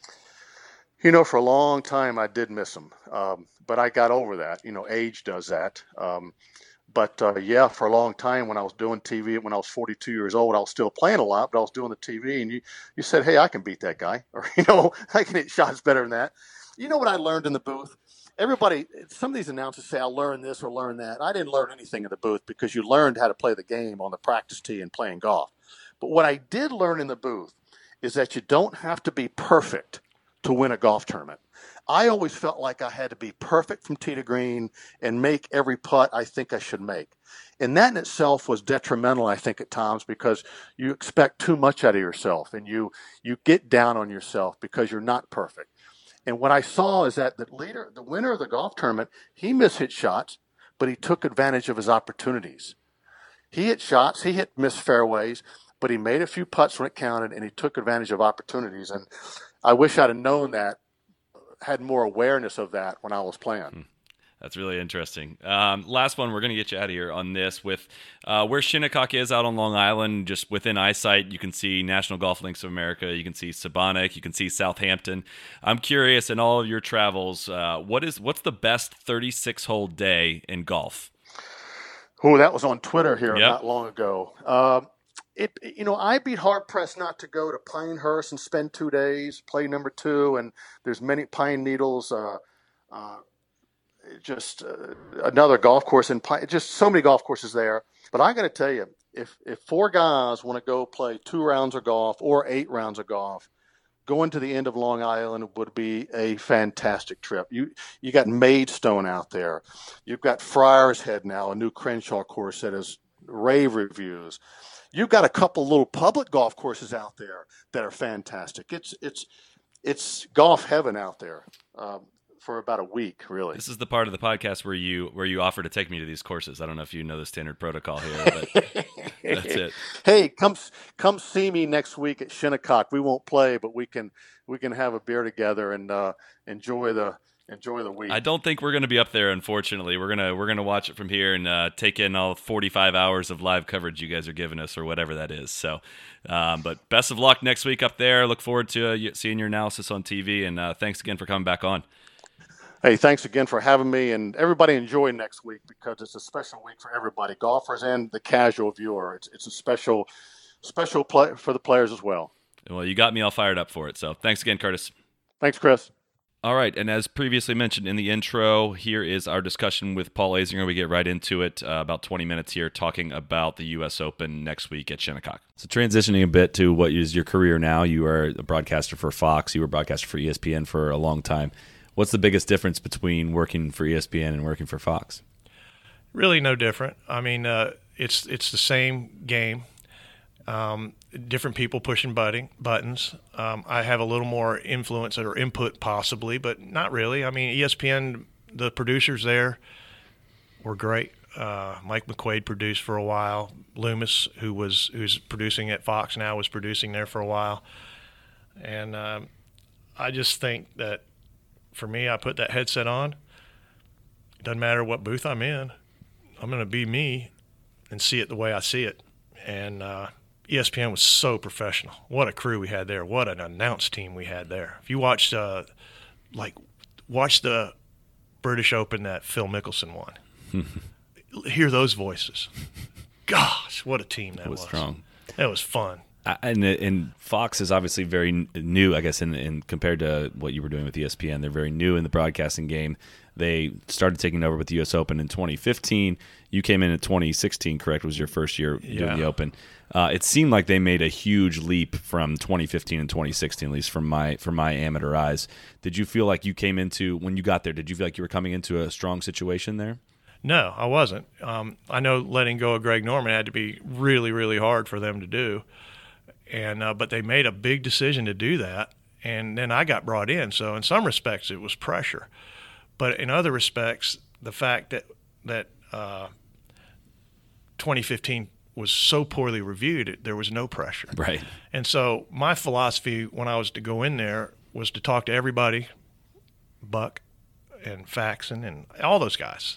You know, for a long time I did miss them, um, but I got over that. You know, age does that. Um, but uh, yeah, for a long time when I was doing T V, when I was forty-two years old, I was still playing a lot, but I was doing the T V, and you you said, "Hey, I can beat that guy," or you know, "I can hit shots better than that." You know what I learned in the booth? Everybody, some of these announcers say, I'll learn this or learn that. I didn't learn anything in the booth because you learned how to play the game on the practice tee and playing golf. But what I did learn in the booth is that you don't have to be perfect to win a golf tournament. I always felt like I had to be perfect from tee to green and make every putt I think I should make. And that in itself was detrimental, I think, at times because you expect too much out of yourself and you you get down on yourself because you're not perfect. And what I saw is that the leader, the winner of the golf tournament, he mishit shots, but he took advantage of his opportunities. He hit shots, he hit missed fairways, but he made a few putts when it counted, and he took advantage of opportunities. And I wish I'd have known that, had more awareness of that when I was playing. Hmm. That's really interesting. Um, last one, we're going to get you out of here on this. With uh, where Shinnecock is out on Long Island, just within eyesight, you can see National Golf Links of America, you can see Sabonic, you can see Southampton. I'm curious, in all of your travels, uh, what is what's the best thirty-six hole day in golf? Oh, that was on Twitter here Yep. not long ago. Uh, it, you know, I'd be hard pressed not to go to Pinehurst and spend two days, play number two, and there's many Pine Needles. Uh, uh, just uh, another golf course in Pine, just so many golf courses there. But I got to tell you, if if four guys want to go play two rounds of golf or eight rounds of golf, going to the end of Long Island would be a fantastic trip. You you got Maidstone out there. You've got Friars Head now, a new Crenshaw course that has rave reviews. You've got a couple little public golf courses out there that are fantastic. It's it's it's golf heaven out there. Um, for about a week, really. This is the part of the podcast where you where you offer to take me to these courses. I don't know if you know the standard protocol here, but that's it. Hey, come come see me next week at Shinnecock. We won't play, but we can we can have a beer together and uh, enjoy the enjoy the week. I don't think we're going to be up there, unfortunately. We're gonna we're gonna watch it from here and uh, take in all forty-five hours of live coverage you guys are giving us, or whatever that is. So, um, but best of luck next week up there. Look forward to uh, seeing your analysis on T V, and uh, thanks again for coming back on. Hey, thanks again for having me, and everybody enjoy next week because it's a special week for everybody, golfers and the casual viewer. It's it's a special special play for the players as well. Well, you got me all fired up for it. So, thanks again, Curtis. Thanks, Chris. All right, and as previously mentioned in the intro, here is our discussion with Paul Azinger. We get right into it, uh, about twenty minutes here, talking about the U S Open next week at Shinnecock. So transitioning a bit to what is your career now, you are a broadcaster for Fox, you were a broadcaster for E S P N for a long time. What's the biggest difference between working for E S P N and working for Fox? Really no different. I mean, uh, it's it's the same game. Um, different people pushing butting, buttons. Um, I have a little more influence or input possibly, but not really. I mean, E S P N, the producers there were great. Uh, Mike McQuaid produced for a while. Loomis, who was who's producing at Fox now, was producing there for a while. And um, I just think that for me, I put that headset on. It doesn't matter what booth I'm in. I'm going to be me and see it the way I see it. And uh, E S P N was so professional. What a crew we had there. What an announce team we had there. If you watched, uh, like, watch the British Open that Phil Mickelson won. Hear those voices. Gosh, what a team that It was was. strong. That was fun. I, and and Fox is obviously very n- new, I guess, in, in compared to what you were doing with E S P N. They're very new in the broadcasting game. They started taking over with the U S Open in twenty fifteen. You came in in twenty sixteen, correct? Was your first year doing Yeah. the Open. Uh, it seemed like they made a huge leap from twenty fifteen and twenty sixteen, at least from my from my amateur eyes. Did you feel like you came into, when you got there, did you feel like you were coming into a strong situation there? No, I wasn't. Um, I know letting go of Greg Norman had to be really, really hard for them to do. And uh, but they made a big decision to do that, and then I got brought in. So in some respects, it was pressure, but in other respects, the fact that that uh, twenty fifteen was so poorly reviewed, it, there was no pressure. Right. And so my philosophy when I was to go in there was to talk to everybody, Buck and Faxon and all those guys,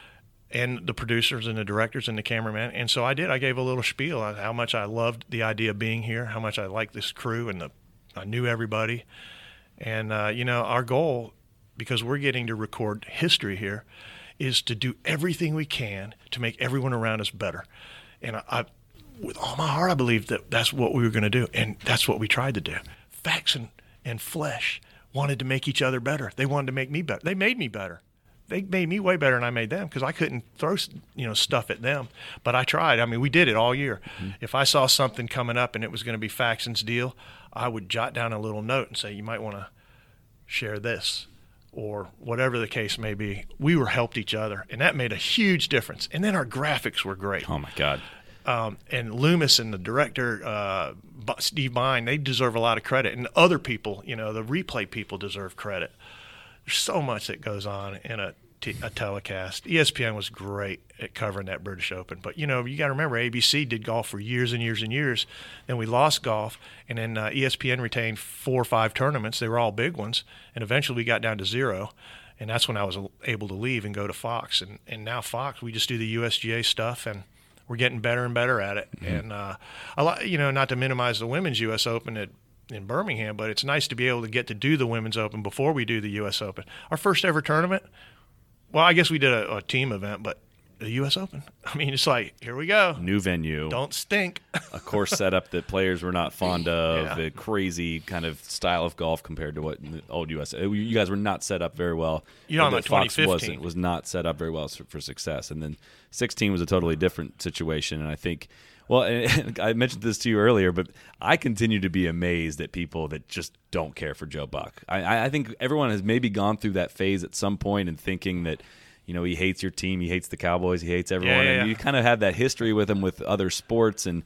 and the producers and the directors and the cameraman. And so I did. I gave a little spiel on how much I loved the idea of being here, how much I liked this crew, and the I knew everybody. And, uh, you know, our goal, because we're getting to record history here, is to do everything we can to make everyone around us better. And I, I with all my heart, I believe that that's what we were going to do, and that's what we tried to do. Faxon and Flesh wanted to make each other better. They wanted to make me better. They made me better. They made me way better than I made them because I couldn't throw, you know, stuff at them. But I tried. I mean, we did it all year. Mm-hmm. If I saw something coming up and it was going to be Faxon's deal, I would jot down a little note and say, you might want to share this or whatever the case may be. We were helped each other, and that made a huge difference. And then our graphics were great. Oh, my God. Um, and Loomis and the director, uh, Steve Bine, they deserve a lot of credit. And other people, you know, the replay people deserve credit. There's so much that goes on in a, t- a telecast. E S P N was great at covering that British Open. But, you know, you got to remember, A B C did golf for years and years and years. Then we lost golf, and then uh, E S P N retained four or five tournaments. They were all big ones. And eventually we got down to zero. And that's when I was able to leave and go to Fox. And, and now Fox, we just do the U S G A stuff, and we're getting better and better at it. Mm-hmm. And, uh, a lot, you know, not to minimize the Women's U S Open at in Birmingham, but it's nice to be able to get to do the Women's Open before we do the U S Open. Our first ever tournament, well, I guess we did a, a team event, but the U S Open, I mean, it's like, here we go. New venue. Don't stink. A course setup that players were not fond of, Yeah. a crazy kind of style of golf compared to what the old U S. You guys were not set up very well. You know, That about Fox twenty fifteen. wasn't, was not set up very well for success. And then sixteen was a totally different situation, and I think – well, and I mentioned this to you earlier, but I continue to be amazed at people that just don't care for Joe Buck. I, I think everyone has maybe gone through that phase at some point and thinking that, you know, he hates your team, he hates the Cowboys, he hates everyone, Yeah, yeah, and yeah. you kind of have that history with him with other sports. And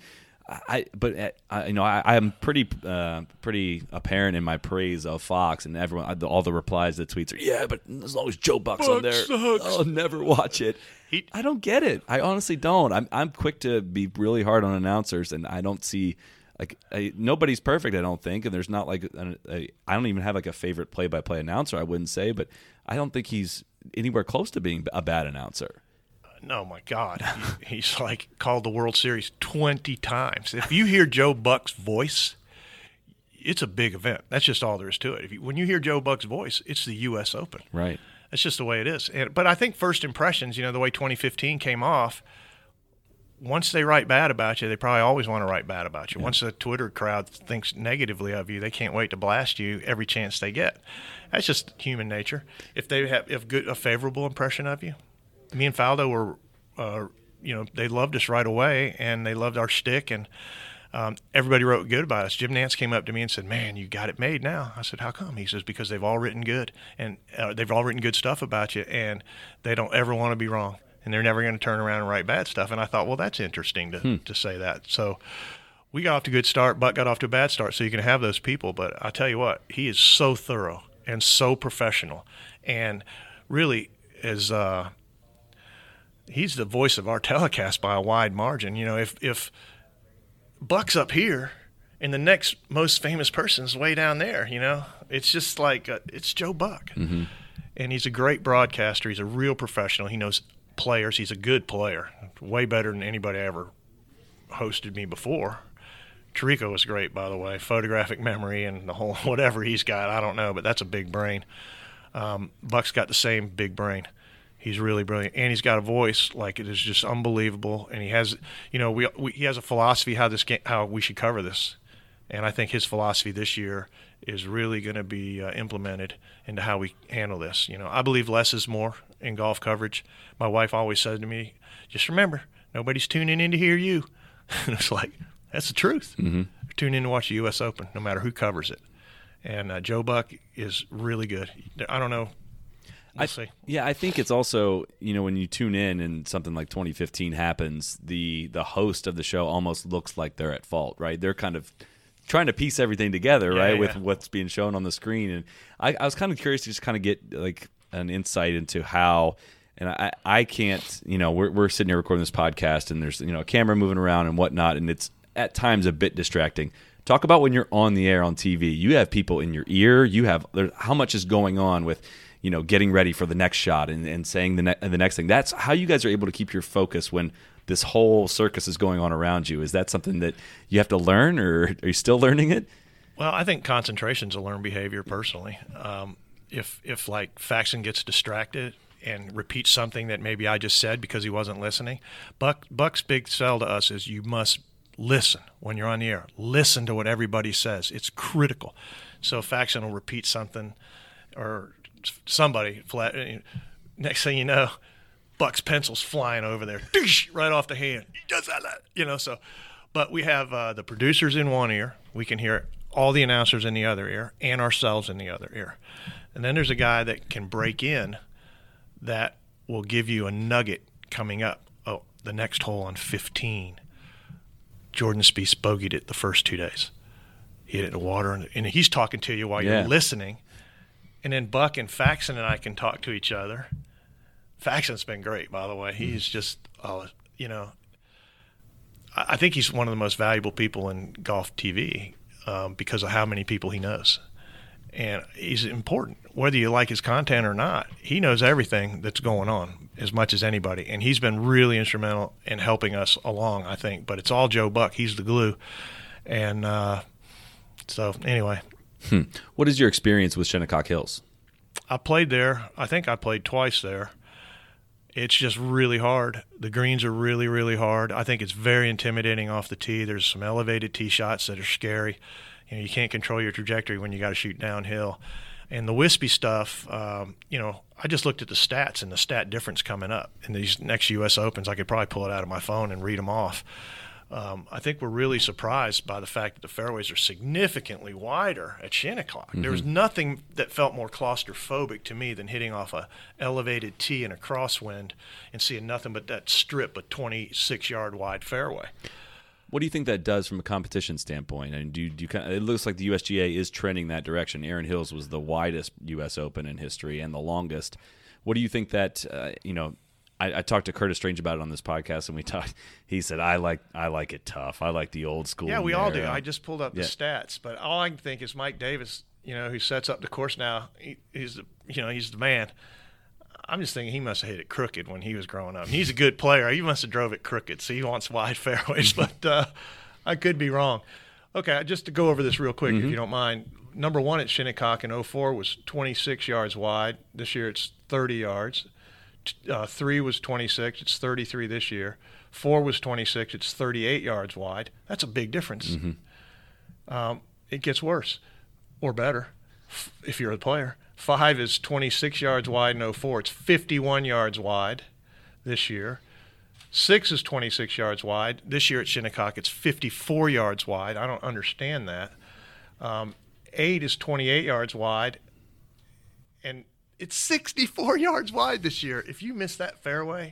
I but I, you know I, I'm pretty uh, pretty apparent in my praise of Fox, and everyone all the replies, the tweets are yeah, but as long as Joe Buck's Buck on there, sucks. I'll never watch it. He, I don't get it. I honestly don't. I'm I'm quick to be really hard on announcers, and I don't see like I, nobody's perfect. I don't think, and there's not like a, a, I don't even have like a favorite play-by-play announcer. I wouldn't say, but I don't think he's anywhere close to being a bad announcer. No, my God. He, he's like called the World Series twenty times. If you hear Joe Buck's voice, it's a big event. That's just all there is to it. If you, when you hear Joe Buck's voice, it's the U S Open. Right. That's just the way it is. And, but I think first impressions, you know, the way twenty fifteen came off, once they write bad about you, they probably always want to write bad about you. Yeah. Once the Twitter crowd thinks negatively of you, they can't wait to blast you every chance they get. That's just human nature. If they have if good a favorable impression of you, me and Faldo were, uh, you know, they loved us right away, and they loved our shtick, and um, everybody wrote good about us. Jim Nantz came up to me and said, "Man, you got it made now." I said, "How come?" He says, "Because they've all written good, and uh, they've all written good stuff about you, and they don't ever want to be wrong, and they're never going to turn around and write bad stuff." And I thought, well, that's interesting to, hmm. to say that. So we got off to a good start. Buck got off to a bad start, so you can have those people. But I tell you what, he is so thorough and so professional, and really is uh, – he's the voice of our telecast by a wide margin. You know, if if Buck's up here and the next most famous person's way down there, you know, it's just like uh, it's Joe Buck. Mm-hmm. And he's a great broadcaster. He's a real professional. He knows players. He's a good player, way better than anybody ever hosted me before. Tirico was great, by the way. Photographic memory and the whole whatever he's got, I don't know, but that's a big brain. Um, Buck's got the same big brain. He's really brilliant, and he's got a voice like it is just unbelievable. And he has, you know, we, we he has a philosophy how this game, how we should cover this, and I think his philosophy this year is really going to be uh, implemented into how we handle this. You know, I believe less is more in golf coverage. My wife always said to me, "Just remember, nobody's tuning in to hear you." And it's like that's the truth. Mm-hmm. Tune in to watch the U S Open, no matter who covers it. And uh, Joe Buck is really good. I don't know. We'll I, see. Yeah, I think it's also, you know, when you tune in and something like twenty fifteen happens, the the host of the show almost looks like they're at fault, right? They're kind of trying to piece everything together, yeah, right, yeah. with what's being shown on the screen. And I, I was kind of curious to just kind of get like an insight into how, and I, I can't, you know, we're we're sitting here recording this podcast, and there's, you know, a camera moving around and whatnot, and it's at times a bit distracting. Talk about when you're on the air on T V. You have people in your ear. You have there, how much is going on with, you know, getting ready for the next shot and, and saying the, ne- the next thing. That's how you guys are able to keep your focus when this whole circus is going on around you. Is that something that you have to learn, or are you still learning it? Well, I think concentration's a learned behavior personally. Um, if, if like Faxon gets distracted and repeats something that maybe I just said because he wasn't listening, Buck Buck's big sell to us is you must listen when you're on the air. Listen to what everybody says. It's critical. So Faxon will repeat something, or somebody flat. Next thing you know, Buck's pencil's flying over there, right off the hand. He does that, you know. So, but we have uh, the producers in one ear. We can hear all the announcers in the other ear, and ourselves in the other ear. And then there's a guy that can break in that will give you a nugget coming up. Oh, the next hole on fifteen. Jordan Spieth bogeyed it the first two days. He hit it in the water, and, and he's talking to you while yeah. you're listening. And then Buck and Faxon and I can talk to each other. Faxon's been great, by the way. He's just, uh, you know, I, I think he's one of the most valuable people in golf T V um, because of how many people he knows. And he's important. Whether you like his content or not, he knows everything that's going on as much as anybody. And he's been really instrumental in helping us along, I think. But it's all Joe Buck. He's the glue. And uh, so, anyway. Hmm. What is your experience with Shinnecock Hills? I played there. I think I played twice there. It's just really hard. The greens are really, really hard. I think it's very intimidating off the tee. There's some elevated tee shots that are scary. You know, you can't control your trajectory when you got to shoot downhill. And the wispy stuff, um, you know, I just looked at the stats and the stat difference coming up in these next U S Opens. I could probably pull it out of my phone and read them off. Um, I think we're really surprised by the fact that the fairways are significantly wider at Shinnecock. Mm-hmm. There was nothing that felt more claustrophobic to me than hitting off a elevated tee in a crosswind and seeing nothing but that strip of twenty-six yard wide fairway. What do you think that does from a competition standpoint? And do, do you kind of, it looks like the U S G A is trending that direction. Erin Hills was the widest U S Open in history and the longest. What do you think that uh, you know? I, I talked to Curtis Strange about it on this podcast, and we talked. He said, "I like I like it tough. I like the old school." Yeah, we all do. era." I just pulled up the Yeah. stats, but all I can think is Mike Davis, you know, who sets up the course now. He, he's the, you know, he's the man. I'm just thinking he must have hit it crooked when he was growing up. He's a good player. He must have drove it crooked, so he wants wide fairways. But uh, I could be wrong. Okay, just to go over this real quick, Mm-hmm. if you don't mind. Number one at Shinnecock in oh four was twenty-six yards wide. This year it's thirty yards. Uh, three was twenty-six. It's thirty-three this year. Four was twenty-six. It's thirty-eight yards wide. That's a big difference. Mm-hmm. Um, it gets worse or better f- if you're a player. Five is twenty-six yards wide in oh four. It's fifty-one yards wide this year. Six is twenty-six yards wide. This year at Shinnecock, it's fifty-four yards wide. I don't understand that. Um, eight is twenty-eight yards wide. And it's sixty-four yards wide this year. If you miss that fairway,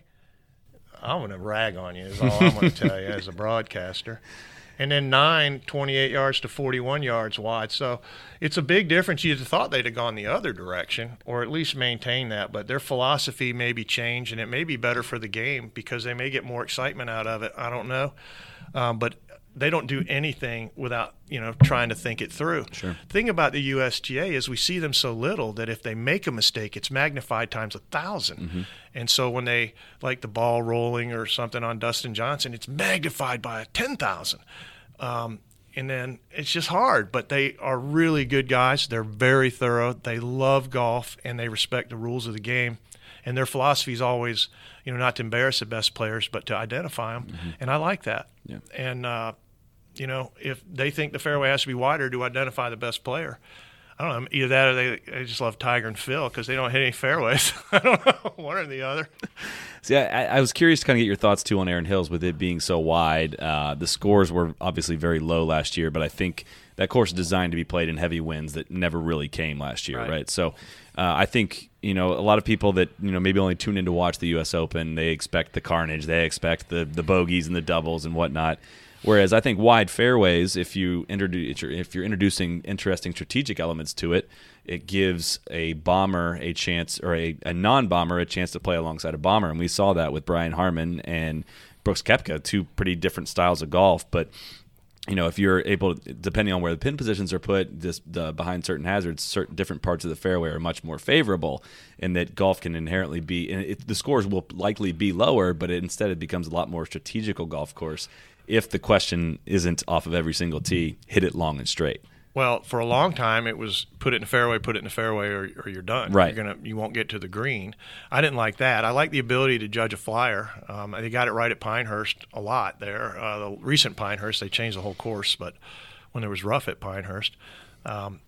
I'm going to rag on you is all I'm going to tell you as a broadcaster. And then nine, twenty-eight yards to forty-one yards wide. So it's a big difference. You'd have thought they'd have gone the other direction or at least maintain that. But their philosophy may be changed, and it may be better for the game because they may get more excitement out of it. I don't know. Um, but they don't do anything without, you know, trying to think it through. Sure. The thing about the U S G A is we see them so little that if they make a mistake, it's magnified times a thousand. Mm-hmm. And so when they, like the ball rolling or something on Dustin Johnson, it's magnified by ten thousand. Um, and then it's just hard, but they are really good guys. They're very thorough. They love golf, and they respect the rules of the game. And their philosophy is always, you know, not to embarrass the best players, but to identify them. Mm-hmm. And I like that. Yeah. And, uh, you know, if they think the fairway has to be wider to identify the best player, I don't know, either that or they, they just love Tiger and Phil because they don't hit any fairways. I don't know, one or the other. See, I, I was curious to kind of get your thoughts, too, on Erin Hills with it being so wide. Uh, the scores were obviously very low last year, but I think that course is designed to be played in heavy winds that never really came last year, right? Right. So uh, I think, you know, a lot of people that, you know, maybe only tune in to watch the U S Open, they expect the carnage, they expect the, the bogeys and the doubles and whatnot. Whereas I think wide fairways, if you introduce, if you're introducing interesting strategic elements to it, it gives a bomber a chance, or a, a non-bomber a chance to play alongside a bomber. And we saw that with Brian Harman and Brooks Koepka, two pretty different styles of golf. But, you know, if you're able, to, depending on where the pin positions are put, this, the, behind certain hazards, certain different parts of the fairway are much more favorable, and that golf can inherently be, and it, the scores will likely be lower, but it, instead it becomes a lot more strategical golf course. If the question isn't off of every single tee, hit it long and straight. Well, for a long time, it was put it in the fairway, put it in the fairway, or, or you're done. Right. You're gonna, you won't get to the green. I didn't like that. I like the ability to judge a flyer. Um, they got it right at Pinehurst a lot there. Uh, the recent Pinehurst, they changed the whole course, but when there was rough at Pinehurst. Um,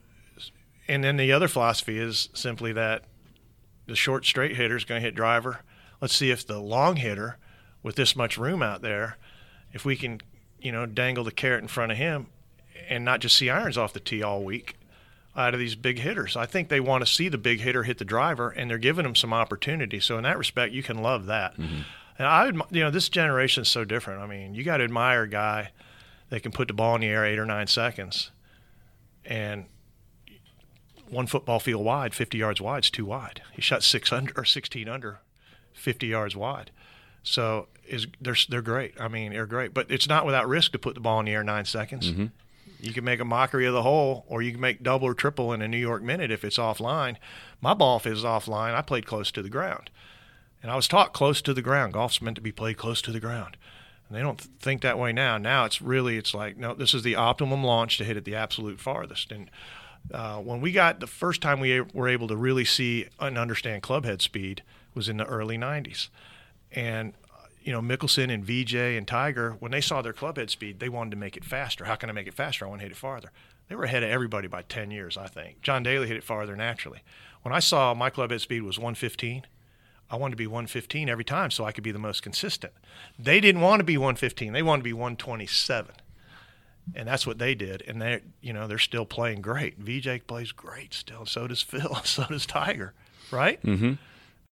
and then the other philosophy is simply that the short straight hitter is going to hit driver. Let's see if the long hitter, with this much room out there, if we can, you know, dangle the carrot in front of him and not just see irons off the tee all week out of these big hitters. I think they want to see the big hitter hit the driver, and they're giving them some opportunity. So in that respect, you can love that. Mm-hmm. And I, you know, this generation is so different. I mean, you got to admire a guy that can put the ball in the air eight or nine seconds, and one football field wide, fifty yards wide is too wide. He shot six under or sixteen under, fifty yards wide. So is they're they're great. I mean, they're great, but it's not without risk to put the ball in the air nine seconds. Mm-hmm. You can make a mockery of the hole, or you can make double or triple in a New York minute if it's offline. My ball, if it was offline, I played close to the ground, and I was taught close to the ground. Golf's meant to be played close to the ground, and they don't th- think that way now. Now it's really it's like no, this is the optimum launch to hit it the absolute farthest. And uh, when we got the first time we were able to really see and understand clubhead speed was in the early nineties. And, you know, Mickelson and V J and Tiger, when they saw their clubhead speed, they wanted to make it faster. How can I make it faster? I want to hit it farther. They were ahead of everybody by ten years, I think. John Daly hit it farther naturally. When I saw my clubhead speed was one fifteen, I wanted to be one fifteen every time so I could be the most consistent. They didn't want to be one fifteen. They wanted to be one twenty-seven. And that's what they did. And they, you know, they're still playing great. V J plays great still. So does Phil. So does Tiger. Right? Mm-hmm.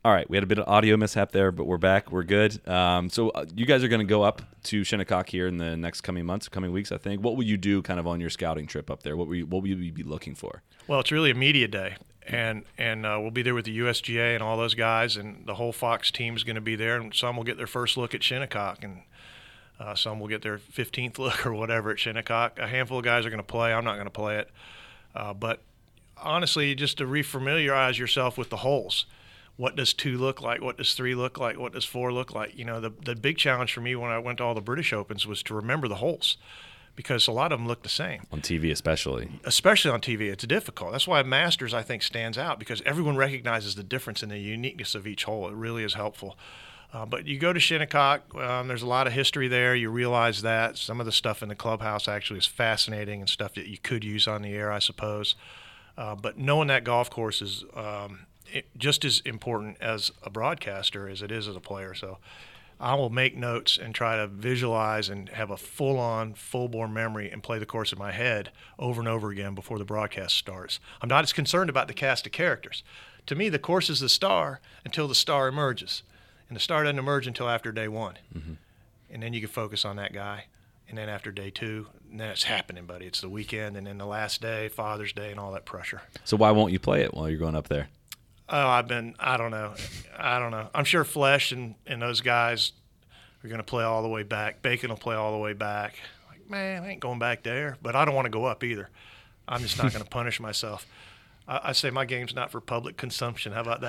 All right, we had a bit of audio mishap there, but we're back. We're good. Um, so uh, you guys are going to go up to Shinnecock here in the next coming months, coming weeks, I think. What will you do kind of on your scouting trip up there? What will you, what will you be looking for? Well, it's really a media day, and and uh, we'll be there with the U S G A and all those guys, and the whole Fox team is going to be there, and some will get their first look at Shinnecock, and uh, some will get their fifteenth look or whatever at Shinnecock. A handful of guys are going to play. I'm not going to play it. Uh, but honestly, just to refamiliarize yourself with the holes. What does two look like? What does three look like? What does four look like? You know, the the big challenge for me when I went to all the British Opens was to remember the holes, because a lot of them look the same. On T V especially. Especially on T V. It's difficult. That's why Masters, I think, stands out, because everyone recognizes the difference in the uniqueness of each hole. It really is helpful. Uh, but you go to Shinnecock, um, there's a lot of history there. You realize that. Some of the stuff in the clubhouse actually is fascinating and stuff that you could use on the air, I suppose. Uh, but knowing that golf course is um, – It, just as important as a broadcaster as it is as a player. So I will make notes and try to visualize and have a full-on, full-bore memory and play the course in my head over and over again before the broadcast starts. I'm not as concerned about the cast of characters. To me, the course is the star until the star emerges. And the star doesn't emerge until after day one. Mm-hmm. And then you can focus on that guy. And then after day two, and then it's happening, buddy. It's the weekend, and then the last day, Father's Day, and all that pressure. So why won't you play it while you're going up there? Oh, I've been, I don't know. I don't know. I'm sure Flesh and, and those guys are going to play all the way back. Bacon will play all the way back. Like, man, I ain't going back there. But I don't want to go up either. I'm just not going to punish myself. I, I say my game's not for public consumption. How about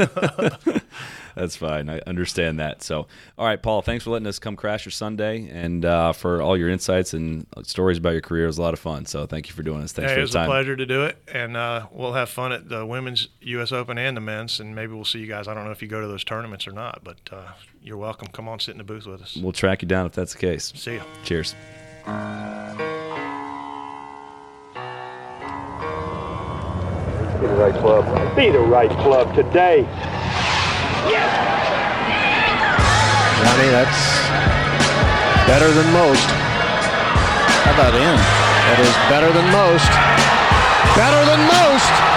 that? That's fine. I understand that. So, all right, Paul, thanks for letting us come crash your Sunday, and uh, for all your insights and stories about your career. It was a lot of fun. So thank you for doing this. Thanks hey, for your the time. It was a pleasure to do it, and uh, we'll have fun at the Women's U S Open and the Men's, and maybe we'll see you guys. I don't know if you go to those tournaments or not, but uh, you're welcome. Come on, sit in the booth with us. We'll track you down if that's the case. See ya. Cheers. Be the right club. Be the right club today. Johnny, that's better than most. How about in? That is better than most. Better than most.